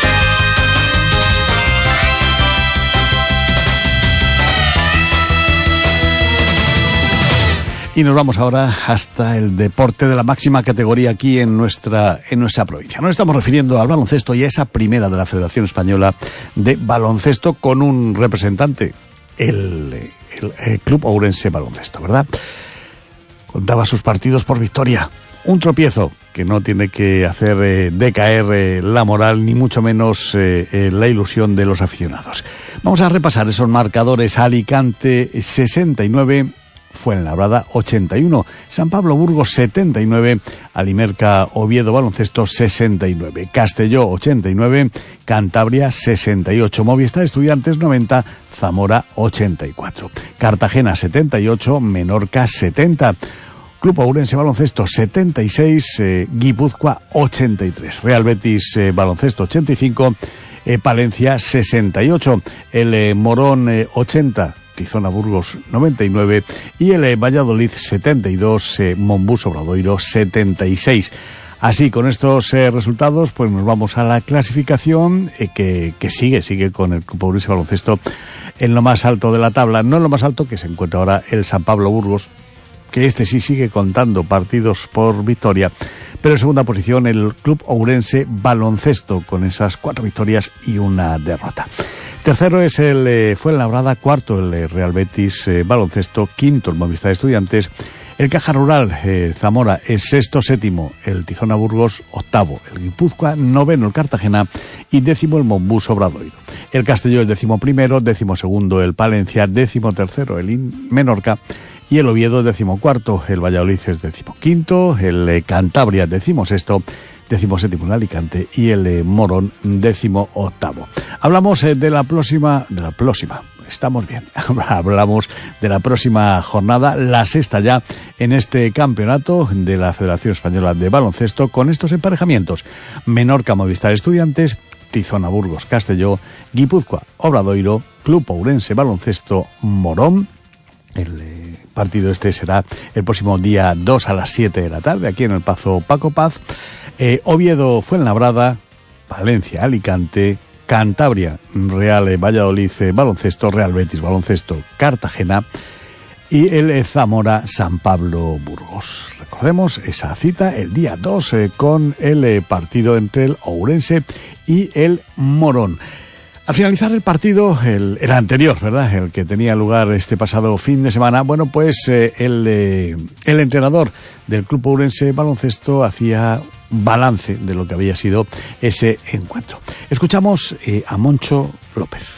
Y nos vamos ahora hasta el deporte de la máxima categoría aquí en nuestra, en nuestra provincia. Nos estamos refiriendo al baloncesto y a esa primera de la Federación Española de Baloncesto, con un representante, el, el, el Club Ourense Baloncesto, ¿verdad? Contaba sus partidos por victoria. Un tropiezo que no tiene que hacer eh, decaer eh, la moral, ni mucho menos eh, eh, la ilusión de los aficionados. Vamos a repasar esos marcadores. Alicante sesenta y nueve, Fuenlabrada ochenta y uno, San Pablo Burgos setenta y nueve, Alimerca Oviedo Baloncesto sesenta y nueve, Castelló ochenta y nueve, Cantabria sesenta y ocho, Movistar Estudiantes noventa, Zamora ochenta y cuatro, Cartagena setenta y ocho, Menorca setenta, Club Ourense Baloncesto setenta y seis, eh, Guipúzcoa ochenta y tres, Real Betis eh, Baloncesto ochenta y cinco, eh, Palencia sesenta y ocho, el eh, Morón eh, ochenta, Tizona Burgos noventa y nueve y el eh, Valladolid setenta y dos, eh, Monbus Obradoiro setenta y seis. Así, con estos eh, resultados, pues nos vamos a la clasificación eh, que, que sigue, sigue con el Club Ourense Baloncesto en lo más alto de la tabla. No en lo más alto, que se encuentra ahora el San Pablo Burgos, que este sí sigue contando partidos por victoria, pero en segunda posición el Club Ourense Baloncesto, con esas cuatro victorias y una derrota. Tercero es el eh, Fuenlabrada, cuarto el eh, Real Betis eh, Baloncesto, quinto el Movistar Estudiantes, el Caja Rural eh, Zamora es sexto, séptimo el Tizona Burgos, octavo el Guipúzcoa, noveno el Cartagena y décimo el Monbus Obradoiro. El Castelló es décimo primero, décimo segundo el Palencia, décimo tercero el In Menorca y el Oviedo décimo cuarto, el Valladolid es décimo quinto, el eh, Cantabria décimo sexto, décimo séptimo el Alicante y el eh, Morón décimo octavo. Hablamos eh, de la próxima, de la próxima, estamos bien, hablamos de la próxima jornada, la sexta ya en este campeonato de la Federación Española de Baloncesto, con estos emparejamientos: Menorca Movistar Estudiantes, Tizona Burgos Castelló, Guipúzcoa Obradoiro, Club Ourense Baloncesto Morón. El eh, partido este será el próximo día dos a las siete de la tarde, aquí en el Pazo Paco Paz. Eh, Oviedo Fuenlabrada, Valencia Alicante, Cantabria Real eh, Valladolid eh, Baloncesto, Real Betis Baloncesto Cartagena y el eh, Zamora San Pablo Burgos. Recordemos esa cita el día dos eh, con el eh, partido entre el Ourense y el Morón. Al finalizar el partido, el, el anterior, ¿verdad?, el que tenía lugar este pasado fin de semana, bueno, pues eh, el, eh, el entrenador del Club Ourense Baloncesto hacía balance de lo que había sido ese encuentro. Escuchamos eh, a Moncho López.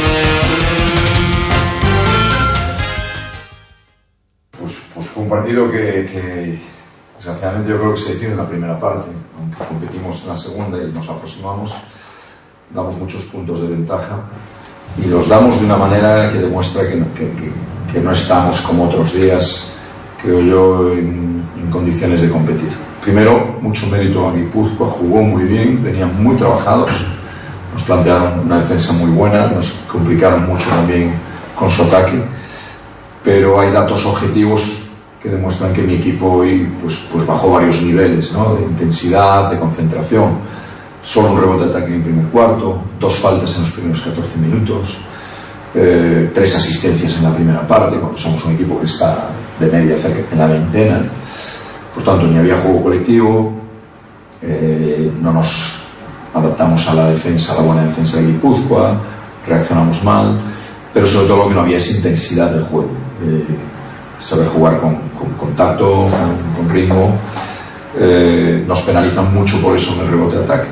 Pues, pues fue un partido que, que desgraciadamente yo creo que se decide en la primera parte, aunque competimos en la segunda y nos aproximamos, damos muchos puntos de ventaja y los damos de una manera que demuestra que, que, que, que no estamos como otros días, creo yo, en, en condiciones de competir. Primero, mucho mérito a Guipúzcoa, jugó muy bien, venían muy trabajados, nos plantearon una defensa muy buena, nos complicaron mucho también con su ataque, pero hay datos objetivos que demuestran que mi equipo hoy pues, pues bajó varios niveles, ¿no? De intensidad, de concentración. Solo un rebote de ataque en el primer cuarto, dos faltas en los primeros catorce minutos, eh, tres asistencias en la primera parte, cuando somos un equipo que está de media cerca en la veintena. Por tanto, ni había juego colectivo, eh, no nos adaptamos a la defensa, a la buena defensa de Guipúzcoa, reaccionamos mal, pero sobre todo lo que no había es intensidad de juego. Eh, saber jugar con, con contacto, con, con ritmo. Eh, nos penalizan mucho por eso en el rebote de ataque.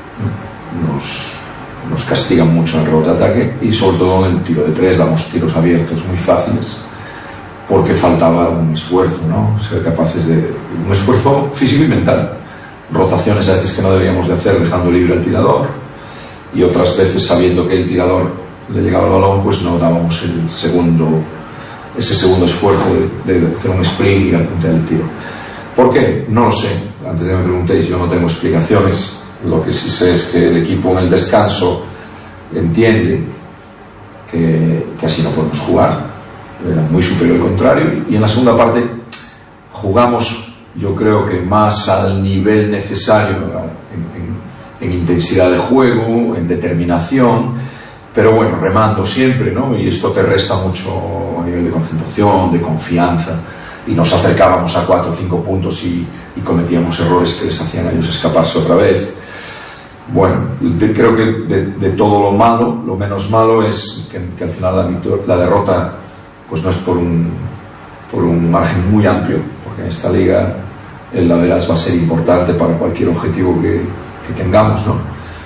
Nos, nos castigan mucho en el rebote de ataque y sobre todo en el tiro de tres damos tiros abiertos muy fáciles porque faltaba un esfuerzo, ¿no? Ser capaces de un esfuerzo físico y mental, rotaciones a veces que no deberíamos de hacer dejando libre al tirador y otras veces sabiendo que el tirador le llegaba el balón, pues no dábamos el segundo ese segundo esfuerzo de, de hacer un sprint y apuntar el tiro. ¿Por qué? No lo sé. Antes de que me preguntéis, yo no tengo explicaciones. Lo que sí sé es que el equipo en el descanso entiende que, que así no podemos jugar. Era muy superior al contrario. Y en la segunda parte jugamos, yo creo que más al nivel necesario en, en, en intensidad de juego, en determinación, pero bueno, remando siempre, ¿no? Y esto te resta mucho a nivel de concentración, de confianza, y nos acercábamos a cuatro o cinco puntos y, y cometíamos errores que les hacían a ellos escaparse otra vez. Bueno, de, creo que de, de todo lo malo, lo menos malo es que, que al final la, la derrota pues no es por un, por un margen muy amplio, porque en esta liga el Laveras va a ser importante para cualquier objetivo que, que tengamos, ¿no?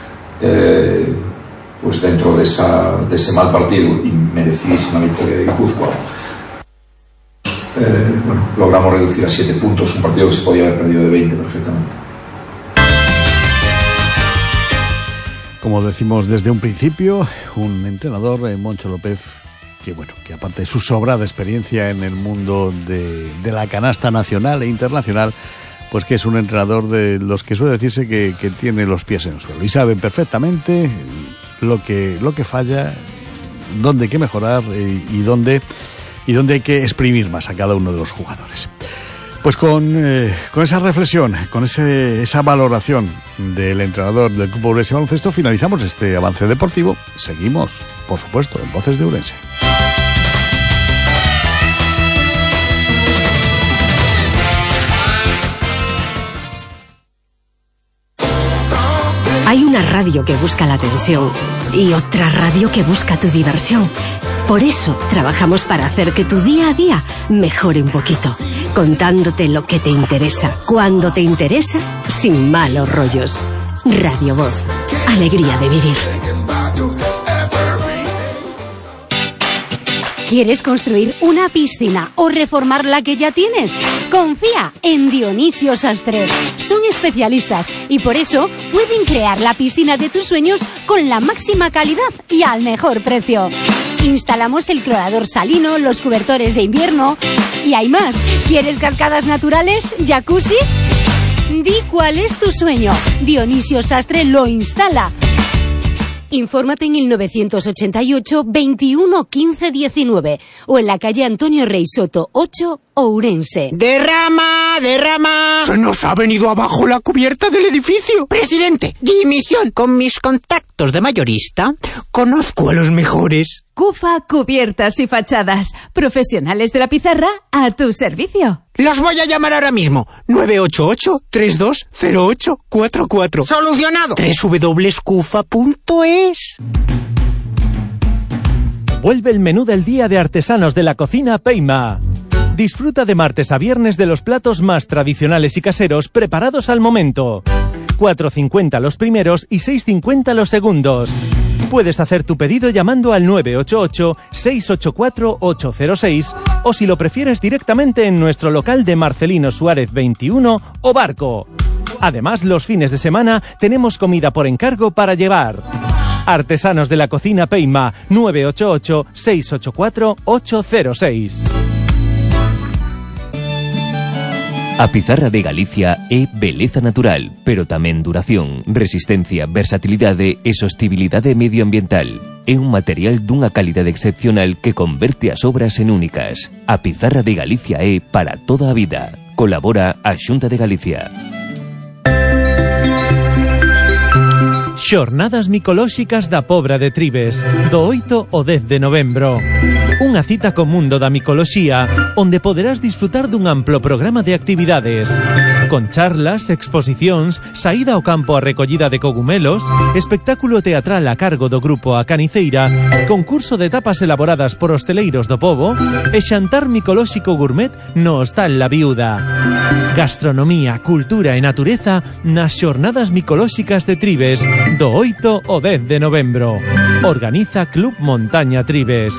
Eh, pues dentro de, esa, de ese mal partido y merecidísima victoria de Guipúzcoa, eh, bueno, logramos reducir a siete puntos un partido que se podía haber perdido de veinte perfectamente. Como decimos desde un principio, un entrenador, eh, Moncho López, que bueno, que aparte de su sobrada experiencia en el mundo de, de la canasta nacional e internacional, pues que es un entrenador de los que suele decirse que, que tiene los pies en el suelo y saben perfectamente lo que lo que falla, dónde hay que mejorar y, y dónde y dónde hay que exprimir más a cada uno de los jugadores. Pues con, eh, con esa reflexión, con ese, esa valoración del entrenador del Club Ourense Baloncesto, finalizamos este avance deportivo. Seguimos, por supuesto, en Voces de Ourense. Hay una radio que busca la atención y otra radio que busca tu diversión. Por eso trabajamos para hacer que tu día a día mejore un poquito, contándote lo que te interesa, cuando te interesa, sin malos rollos. Radio Voz, alegría de vivir. ¿Quieres construir una piscina o reformar la que ya tienes? Confía en Dionisio Sastre. Son especialistas y por eso pueden crear la piscina de tus sueños con la máxima calidad y al mejor precio. Instalamos el clorador salino, los cobertores de invierno y hay más. ¿Quieres cascadas naturales? ¿Jacuzzi? Di cuál es tu sueño. Dionisio Sastre lo instala. Infórmate en el novecientos ochenta y ocho, veintiuno, quince, diecinueve o en la calle Antonio Rey Soto ocho, Ourense. ¡Derrama! ¡Derrama! Se nos ha venido abajo la cubierta del edificio. Presidente, dimisión. Con mis contactos de mayorista, conozco a los mejores. Cufa Cubiertas y Fachadas. Profesionales de la pizarra a tu servicio. Los voy a llamar ahora mismo. nueve ocho ocho, tres dos cero ocho cuatro cuatro. ¡Solucionado! doble u doble u doble u punto cufa punto es. Vuelve el menú del día de artesanos de la cocina Peima. Disfruta de martes a viernes de los platos más tradicionales y caseros preparados al momento. cuatro cincuenta los primeros y seis cincuenta los segundos. Puedes hacer tu pedido llamando al nueve ocho ocho, seis ocho cuatro, ocho cero seis o si lo prefieres directamente en nuestro local de Marcelino Suárez veintiuno o Barco. Además, los fines de semana tenemos comida por encargo para llevar. Artesanos de la Cocina Peima, nueve ocho ocho, seis ocho cuatro, ocho cero seis. A pizarra de Galicia é beleza natural, pero tamén duración, resistencia, versatilidade e sostibilidade medioambiental. É un material dunha calidade excepcional que converte as obras en únicas. A pizarra de Galicia é para toda a vida. Colabora a Xunta de Galicia. Xornadas micolóxicas da Pobra de Tribes, do oito ao dez de novembro. Unha cita co mundo da micoloxía, onde poderás disfrutar dun amplo programa de actividades, con charlas, exposicións, saída ao campo a recollida de cogumelos, espectáculo teatral a cargo do grupo A Caniceira, concurso de tapas elaboradas por hosteleiros do pobo e xantar micolóxico gourmet no Hostal La Viuda. Gastronomía, cultura e natureza nas Xornadas micolóxicas de Tribes, do oito ao dez de novembro. Organiza Club Montaña Tribes.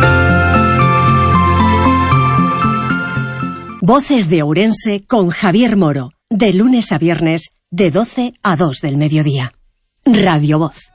Voces de Ourense con Javier Moro, de lunes a viernes, de doce a dos del mediodía. Radio Voz.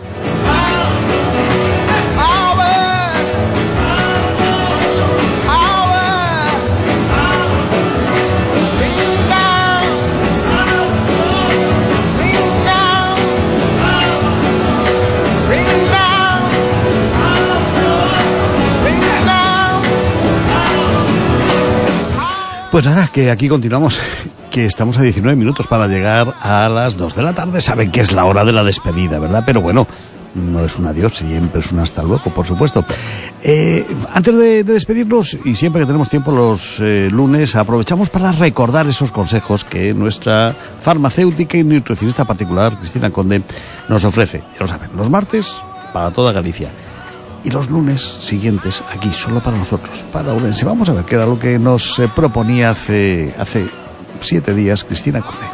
Pues nada, que aquí continuamos, que estamos a diecinueve minutos para llegar a las dos de la tarde. Saben que es la hora de la despedida, ¿verdad? Pero bueno, no es un adiós, siempre es un hasta luego, por supuesto. Eh, antes de, de despedirnos, y siempre que tenemos tiempo los eh, lunes, aprovechamos para recordar esos consejos que nuestra farmacéutica y nutricionista particular, Cristina Conde, nos ofrece. Ya lo saben, los martes para toda Galicia. Y los lunes siguientes aquí, solo para nosotros, para Ourense. Vamos a ver qué era lo que nos eh, proponía hace, hace siete días Cristina Conde.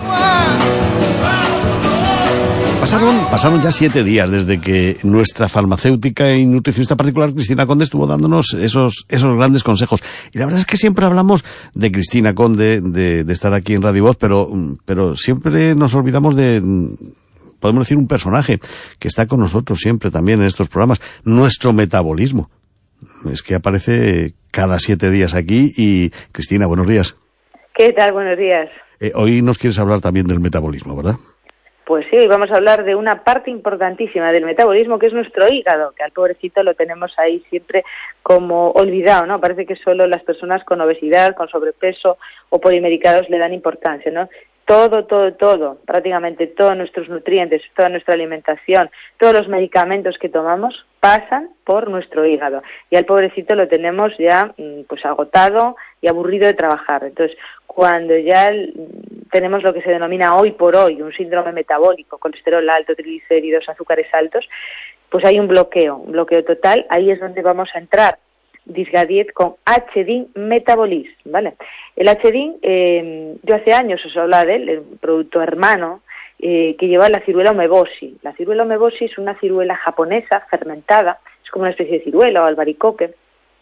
Pasaron, pasaron ya siete días desde que nuestra farmacéutica y nutricionista particular, Cristina Conde, estuvo dándonos esos, esos grandes consejos. Y la verdad es que siempre hablamos de Cristina Conde, de, de estar aquí en Radio Voz, pero, pero siempre nos olvidamos de... podemos decir un personaje que está con nosotros siempre también en estos programas, nuestro metabolismo. Es que aparece cada siete días aquí y Cristina, buenos días. ¿Qué tal? Buenos días. Eh, hoy nos quieres hablar también del metabolismo, ¿verdad? Pues sí, hoy vamos a hablar de una parte importantísima del metabolismo que es nuestro hígado, que al pobrecito lo tenemos ahí siempre como olvidado, ¿no? Parece que solo las personas con obesidad, con sobrepeso o polimedicados le dan importancia, ¿no? Todo, todo, todo, prácticamente todos nuestros nutrientes, toda nuestra alimentación, todos los medicamentos que tomamos pasan por nuestro hígado. Y al pobrecito lo tenemos ya pues agotado y aburrido de trabajar. Entonces, cuando ya tenemos lo que se denomina hoy por hoy un síndrome metabólico, colesterol alto, triglicéridos, azúcares altos, pues hay un bloqueo, un bloqueo total. Ahí es donde vamos a entrar Disgadiet con H D I N Metabolis, ¿vale? El H D I N, eh, yo hace años os hablaba de él, el producto hermano eh, que lleva la ciruela omebosi. La ciruela omebosi es una ciruela japonesa fermentada, es como una especie de ciruela o albaricoque,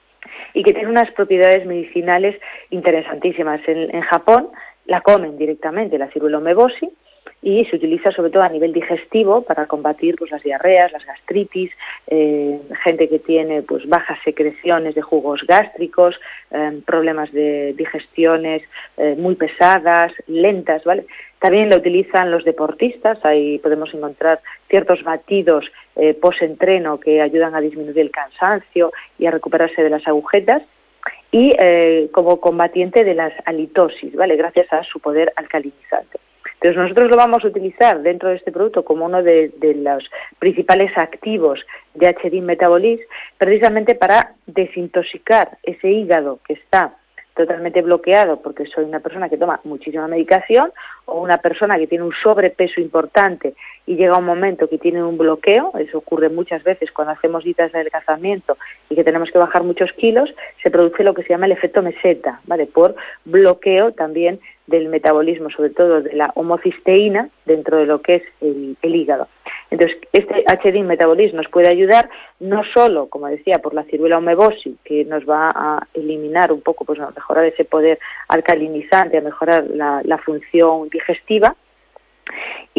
y que tiene unas propiedades medicinales interesantísimas. En, en Japón la comen directamente, la ciruela omebosi, y se utiliza sobre todo a nivel digestivo para combatir pues las diarreas, las gastritis, eh, gente que tiene pues bajas secreciones de jugos gástricos, eh, problemas de digestiones eh, muy pesadas, lentas, ¿vale? También la utilizan los deportistas, ahí podemos encontrar ciertos batidos eh, post-entreno que ayudan a disminuir el cansancio y a recuperarse de las agujetas, y eh, como combatiente de las halitosis, ¿vale? Gracias a su poder alcalinizante. Entonces nosotros lo vamos a utilizar dentro de este producto como uno de, de los principales activos de H D I N Metabolis, precisamente para desintoxicar ese hígado que está totalmente bloqueado porque soy una persona que toma muchísima medicación o una persona que tiene un sobrepeso importante y llega un momento que tiene un bloqueo. Eso ocurre muchas veces cuando hacemos dietas de adelgazamiento y que tenemos que bajar muchos kilos, se produce lo que se llama el efecto meseta, ¿vale? Por bloqueo también del metabolismo, sobre todo de la homocisteína dentro de lo que es el, el hígado. Entonces, este H D I N Metabolis nos puede ayudar no solo, como decía, por la ciruela omebosi, que nos va a eliminar un poco, pues a mejorar ese poder alcalinizante, a mejorar la, la función digestiva,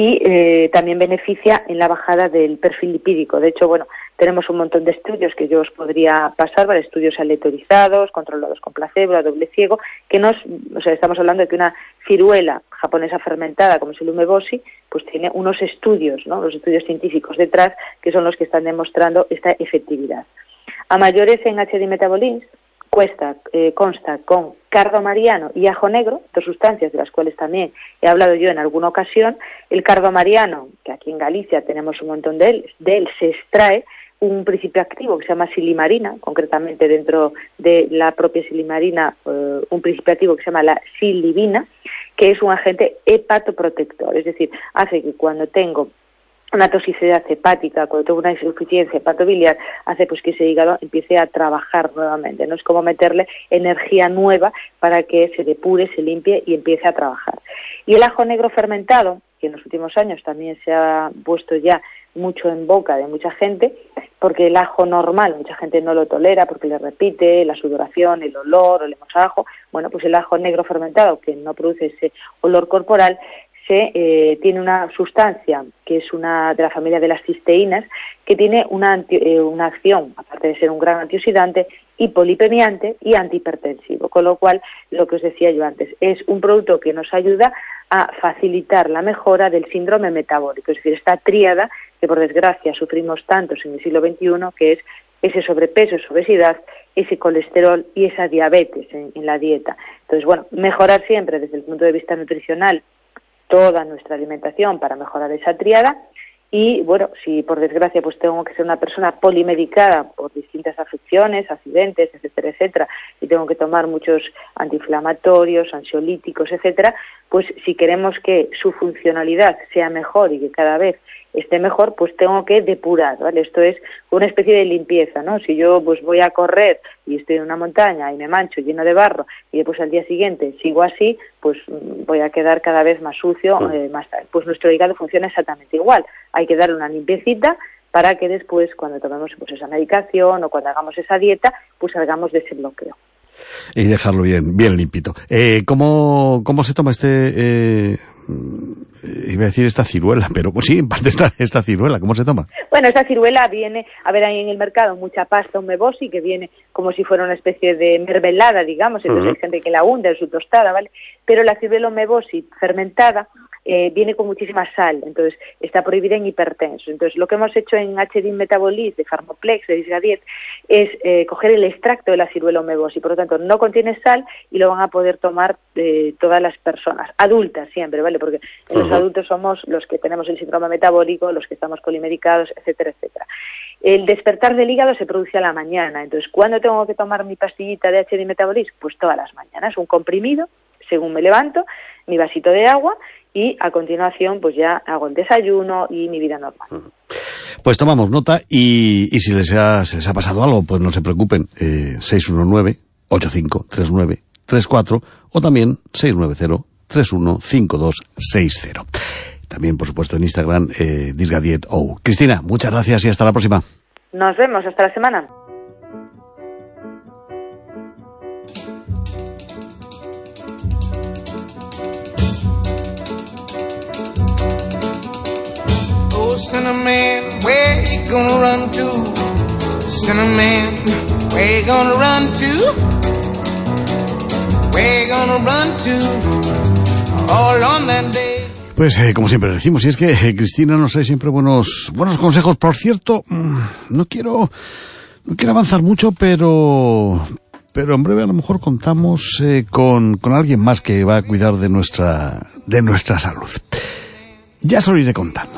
y eh, también beneficia en la bajada del perfil lipídico. De hecho, bueno, tenemos un montón de estudios que yo os podría pasar, ¿vale? Estudios aleatorizados, controlados con placebo, a doble ciego, que nos, o sea, estamos hablando de que una ciruela japonesa fermentada, como es el umeboshi, pues tiene unos estudios, ¿no? Los estudios científicos detrás, que son los que están demostrando esta efectividad. A mayores en H D Metabolins, Cuesta, eh, consta con cardomariano y ajo negro, dos sustancias de las cuales también he hablado yo en alguna ocasión. El cardomariano, que aquí en Galicia tenemos un montón de él, de él se extrae un principio activo que se llama silimarina, concretamente dentro de la propia silimarina, eh, un principio activo que se llama la silibina, que es un agente hepatoprotector, es decir, hace que cuando tengo una toxicidad hepática, cuando tengo una insuficiencia hepatobiliar, hace pues que ese hígado empiece a trabajar nuevamente, no es como meterle energía nueva para que se depure, se limpie y empiece a trabajar. Y el ajo negro fermentado, que en los últimos años también se ha puesto ya mucho en boca de mucha gente, porque el ajo normal mucha gente no lo tolera porque le repite la sudoración, el olor, olemos a ajo. Bueno, pues el ajo negro fermentado, que no produce ese olor corporal, se eh, tiene una sustancia que es una de la familia de las cisteínas, que tiene una, anti, eh, una acción, aparte de ser un gran antioxidante, hipolipemiante y antihipertensivo, con lo cual, lo que os decía yo antes, es un producto que nos ayuda a facilitar la mejora del síndrome metabólico, es decir, esta tríada que por desgracia sufrimos tantos en el siglo veintiuno, que es ese sobrepeso, esa obesidad, ese colesterol y esa diabetes en, en la dieta. Entonces, bueno, mejorar siempre desde el punto de vista nutricional toda nuestra alimentación para mejorar esa tríada. Y bueno, si por desgracia pues tengo que ser una persona polimedicada por distintas afecciones, accidentes, etcétera, etcétera, y tengo que tomar muchos antiinflamatorios, ansiolíticos, etcétera, pues si queremos que su funcionalidad sea mejor y que cada vez esté mejor, pues tengo que depurar, ¿vale? Esto es una especie de limpieza, ¿no? Si yo pues voy a correr y estoy en una montaña y me mancho lleno de barro y después al día siguiente sigo así, pues voy a quedar cada vez más sucio, eh, más tarde. Pues nuestro hígado funciona exactamente igual. Hay que darle una limpiecita para que después, cuando tomemos pues esa medicación o cuando hagamos esa dieta, pues salgamos de ese bloqueo. Y dejarlo bien, bien limpito. Eh, ¿cómo, ¿Cómo se toma este, eh, iba a decir esta ciruela, pero pues sí, en parte esta, esta ciruela, ¿cómo se toma? Bueno, esta ciruela viene, a ver, hay en el mercado mucha pasta umeboshi que viene como si fuera una especie de mermelada, digamos, entonces uh-huh. hay gente que la hunde en su tostada, ¿vale? Pero la ciruela umeboshi fermentada Eh, viene con muchísima sal, entonces está prohibida en hipertensos. Entonces lo que hemos hecho en H D Metabolins de Pharmoplex, de Disgadiet, es eh, coger el extracto de la ciruela umeboshi, por lo tanto no contiene sal y lo van a poder tomar eh, todas las personas, adultas siempre, ¿vale? Porque uh-huh. los adultos somos los que tenemos el síndrome metabólico, los que estamos polimedicados, etcétera, etcétera. El despertar del hígado se produce a la mañana, entonces ¿cuándo tengo que tomar mi pastillita de H D Metabolins? Pues todas las mañanas, un comprimido, según me levanto, mi vasito de agua, y a continuación pues ya hago el desayuno y mi vida normal. Pues tomamos nota y, y si les ha, se les ha pasado algo, pues no se preocupen, eh, seis uno nueve, ocho cinco tres nueve tres cuatro o también seis nueve cero, tres uno cinco dos seis cero. También, por supuesto, en Instagram, eh, Disgadiet O. Cristina, muchas gracias y hasta la próxima. Nos vemos, hasta la semana. Cinnamon, where you gonna run to? Cinnamon, where you gonna run to? Where you gonna run to? All on that day. Pues eh, como siempre decimos, y es que eh, Cristina nos trae siempre buenos buenos consejos. Por cierto, mmm, no quiero no quiero avanzar mucho, pero pero en breve a lo mejor contamos eh, con con alguien más que va a cuidar de nuestra de nuestra salud. Ya se lo iré contando.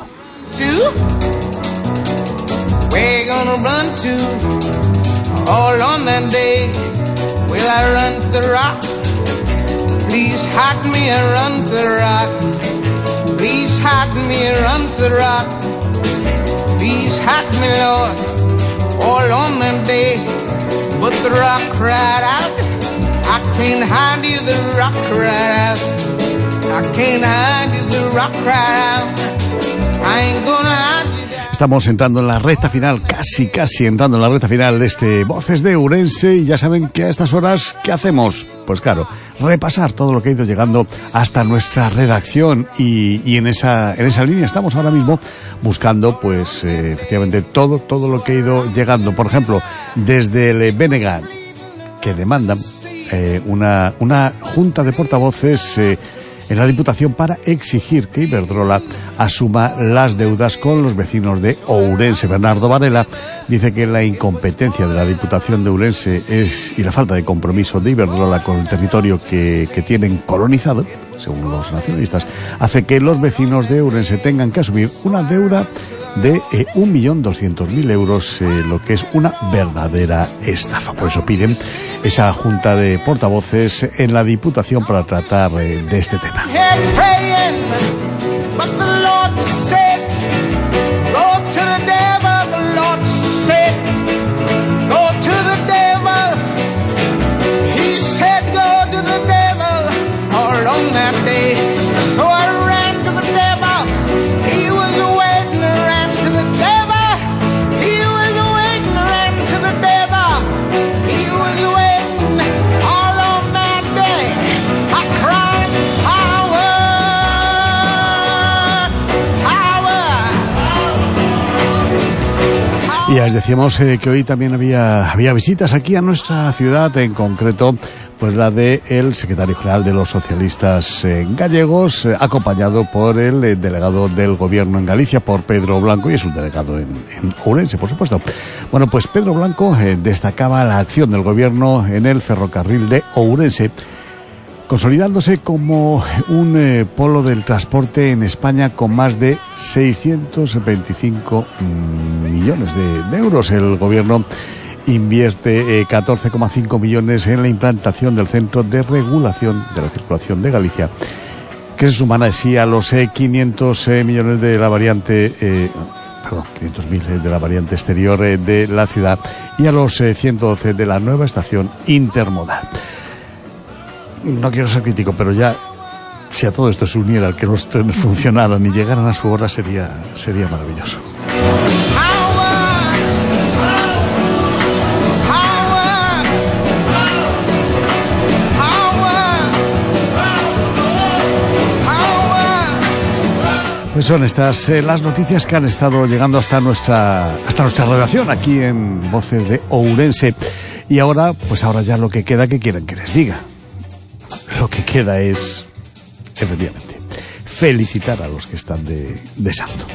Where you gonna run to? All on that day. Will I run to the rock? Please hide me and run to the rock. Please hide me and run to the rock. Please hide me, Lord. All on that day. But the rock cried out, I can't hide you, the rock cried out. I can't hide you, the rock cried out. I ain't gonna hide you. estamos entrando en la recta final, casi, casi entrando en la recta final de este Voces de Ourense, y ya saben que a estas horas, ¿qué hacemos? Pues claro, repasar todo lo que ha ido llegando hasta nuestra redacción, y, y en esa en esa línea estamos ahora mismo buscando, pues, eh, efectivamente, todo, todo lo que ha ido llegando. Por ejemplo, desde el B N G, que demandan eh, una, una junta de portavoces eh, en la Diputación para exigir que Iberdrola asuma las deudas con los vecinos de Ourense. Bernardo Varela dice que la incompetencia de la Diputación de Ourense es, y la falta de compromiso de Iberdrola con el territorio que, que tienen colonizado, según los nacionalistas, hace que los vecinos de Ourense tengan que asumir una deuda de eh, un millón doscientos mil euros, eh, lo que es una verdadera estafa. Por eso piden esa junta de portavoces en la Diputación para tratar eh, de este tema. Y ya les decíamos eh, que hoy también había, había visitas aquí a nuestra ciudad, en concreto, pues la de el secretario general de los socialistas eh, gallegos, eh, acompañado por el eh, delegado del gobierno en Galicia, por Pedro Blanco, y es un delegado en, en Ourense, por supuesto. Bueno, pues Pedro Blanco eh, destacaba la acción del gobierno en el ferrocarril de Ourense, consolidándose como un eh, polo del transporte en España con más de seiscientos veinticinco mm, millones de, de euros. El gobierno invierte eh, catorce coma cinco millones en la implantación del Centro de Regulación de la Circulación de Galicia, que se suman así a los eh, quinientos eh, millones de la variante, eh, perdón, quinientos mil de la variante exterior eh, de la ciudad, y a los eh, ciento doce de la nueva estación intermodal. No quiero ser crítico, pero ya, si a todo esto se uniera el que los trenes funcionaran y llegaran a su hora, sería, sería maravilloso. Pues son estas eh, las noticias que han estado llegando hasta nuestra hasta nuestra redacción aquí en Voces de Ourense. Y ahora, pues ahora ya lo que queda, que quieren que les diga. Lo que queda es, efectivamente, felicitar a los que están de, de santo.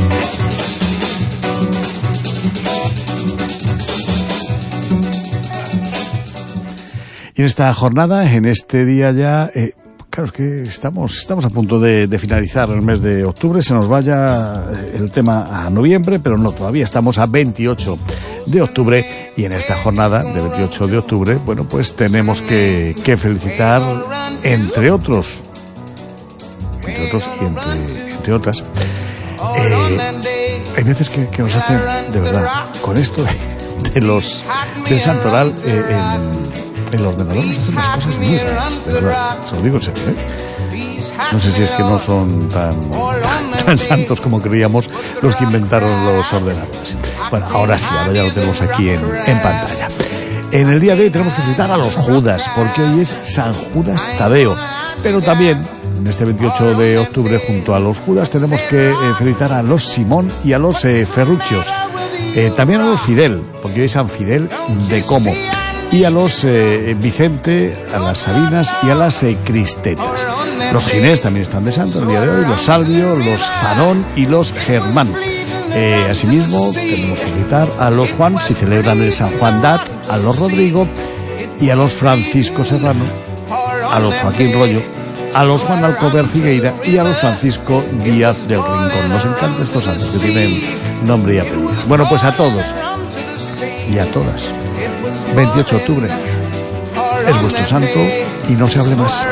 Y en esta jornada, en este día ya, eh, claro, es que estamos, estamos a punto de, de finalizar el mes de octubre, se nos vaya el tema a noviembre, pero no, todavía estamos a veintiocho de octubre, y en esta jornada de veintiocho de octubre, bueno, pues tenemos que, que felicitar, entre otros, entre otros y entre, entre otras, eh, hay veces que, que nos hacen, de verdad, con esto de, de los, del santoral, eh, en, en el ordenador nos hacen las cosas muy raras, de verdad, se lo digo en serio, ¿eh? No sé si es que no son tan, tan santos como creíamos los que inventaron los ordenadores. Bueno, ahora sí, ahora ya lo tenemos aquí en, en pantalla. En el día de hoy tenemos que felicitar a los Judas, porque hoy es San Judas Tadeo. Pero también, en este veintiocho de octubre, junto a los Judas, tenemos que eh, felicitar a los Simón y a los eh, Ferruccios. Eh, también a los Fidel, porque hoy es San Fidel de Como. Y a los eh, Vicente, a las Sabinas y a las eh, Cristetas. Los Ginés también están de santo el día de hoy, los Salvio, los Farón y los Germán. Eh, asimismo, tenemos que felicitar a los Juan, si celebran el San Juan Dat, a los Rodrigo y a los Francisco Serrano, a los Joaquín Rollo, a los Juan Alcover Figueira y a los Francisco Díaz del Rincón. Nos encantan estos santos que tienen nombre y apellidos. Bueno, pues a todos y a todas, veintiocho de octubre es vuestro santo y no se hable más.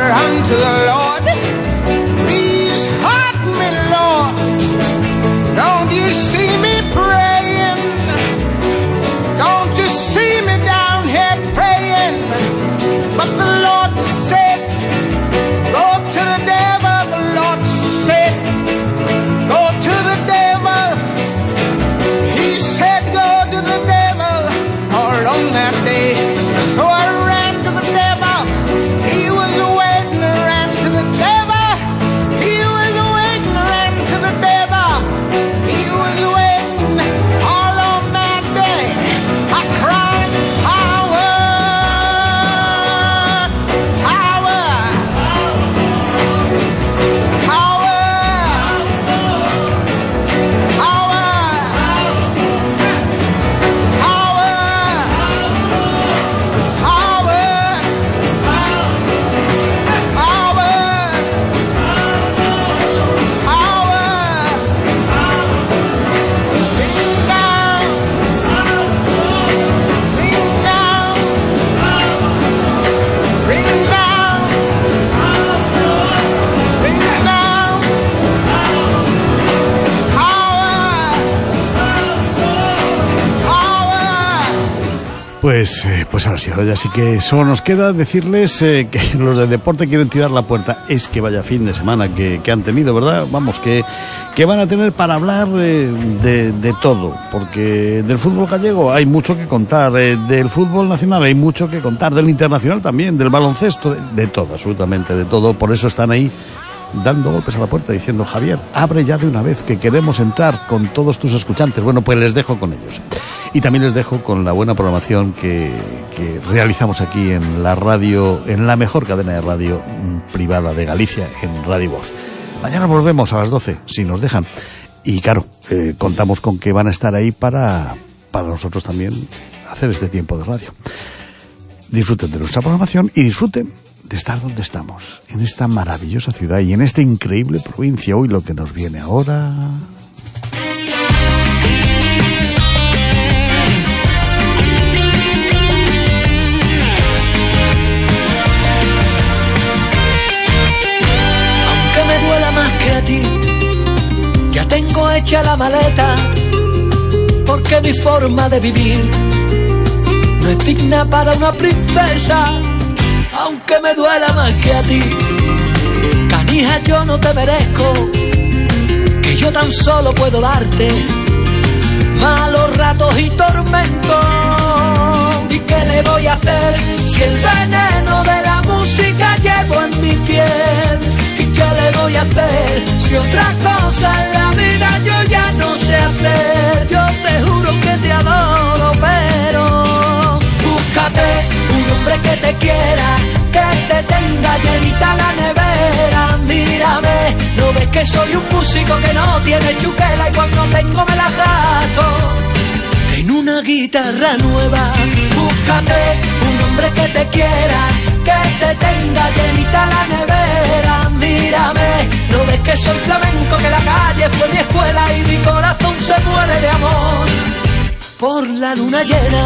that day. So I ran to the devil. He was waiting. I ran to the devil. He was waiting. I ran to the devil. He was waiting all on that day. I cried, power, power, power, Pues, eh, pues ahora sí, ahora ya sí que solo nos queda decirles eh, que los de deporte quieren tirar la puerta. Es que vaya fin de semana que, que han tenido, ¿verdad? Vamos, que, que van a tener para hablar eh, de, de todo, porque del fútbol gallego hay mucho que contar, eh, del fútbol nacional hay mucho que contar, del internacional también, del baloncesto, de, de todo, absolutamente de todo. Por eso están ahí dando golpes a la puerta diciendo: Javier, abre ya de una vez, que queremos entrar con todos tus escuchantes. Bueno, pues les dejo con ellos. Y también les dejo con la buena programación que, que realizamos aquí en la radio, en la mejor cadena de radio mm, privada de Galicia, en Radio Voz. Mañana volvemos a las doce, si nos dejan. Y claro, eh, contamos con que van a estar ahí para, para nosotros también hacer este tiempo de radio. Disfruten de nuestra programación y disfruten de estar donde estamos, en esta maravillosa ciudad y en esta increíble provincia. Hoy lo que nos viene ahora... Que a ti ya tengo hecha la maleta, porque mi forma de vivir no es digna para una princesa. Aunque me duela más que a ti, canija, yo no te merezco, que yo tan solo puedo darte malos ratos y tormentos. ¿Y qué le voy a hacer si el veneno de la música llevo en mi piel? ¿Qué le voy a hacer si otra cosa en la vida yo ya no sé hacer? Yo te juro que te adoro, pero búscate un hombre que te quiera, que te tenga llenita la nevera. Mírame, ¿no ves que soy un músico que no tiene chuquela y cuando tengo me la gasto en una guitarra nueva? Búscate un hombre que te quiera, que te tenga llenita la nevera. Mírame, ¿no ves que soy flamenco, que la calle fue mi escuela y mi corazón se muere de amor por la luna llena?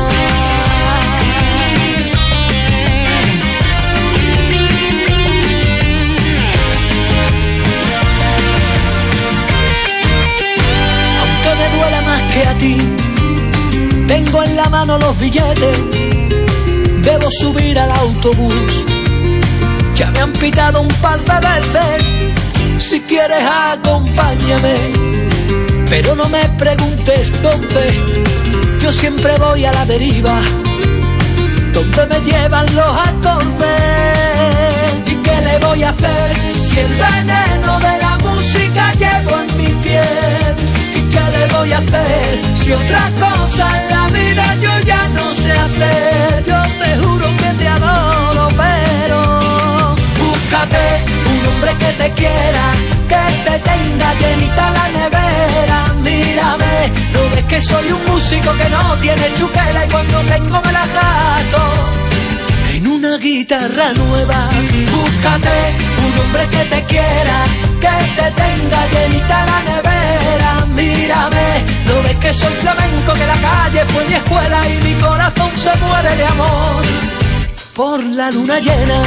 Aunque me duela más que a ti, tengo en la mano los billetes, debo subir al autobús. Ya me han pitado un par de veces, si quieres acompáñame, pero no me preguntes dónde, yo siempre voy a la deriva, donde me llevan los acordes. ¿Y qué le voy a hacer si el veneno de la música llevo en mi piel? ¿Y qué le voy a hacer si otra cosa en la vida yo ya no sé hacer? Yo te juro que te adoro, pero búscate un hombre que te quiera, que te tenga llenita la nevera. Mírame, ¿no ves que soy un músico que no tiene chuquela y cuando tengo me la gasto en una guitarra nueva? Búscate un hombre que te quiera, que te tenga llenita la nevera. Mírame, ¿no ves que soy flamenco, que la calle fue mi escuela y mi corazón se muere de amor por la luna llena?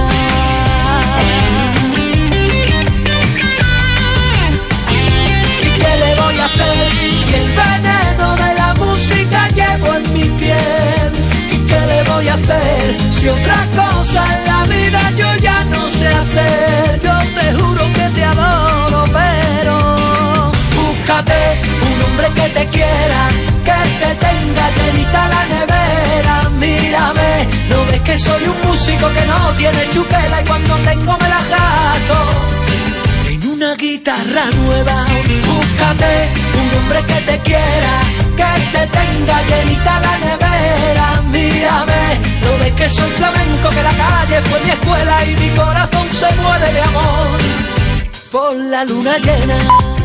Si el veneno de la música llevo en mi piel, ¿y qué le voy a hacer si otra cosa en la vida yo ya no sé hacer? Yo te juro que te adoro, pero búscate un hombre que te quiera, que te tenga llenita la nevera. flamenco que no tiene chupela y cuando tengo me la gasto en una guitarra nueva. Búscate un hombre que te quiera, que te tenga llenita la nevera. Mírame, no ves que soy flamenco, que la calle fue mi escuela y mi corazón se muere de amor por la luna llena.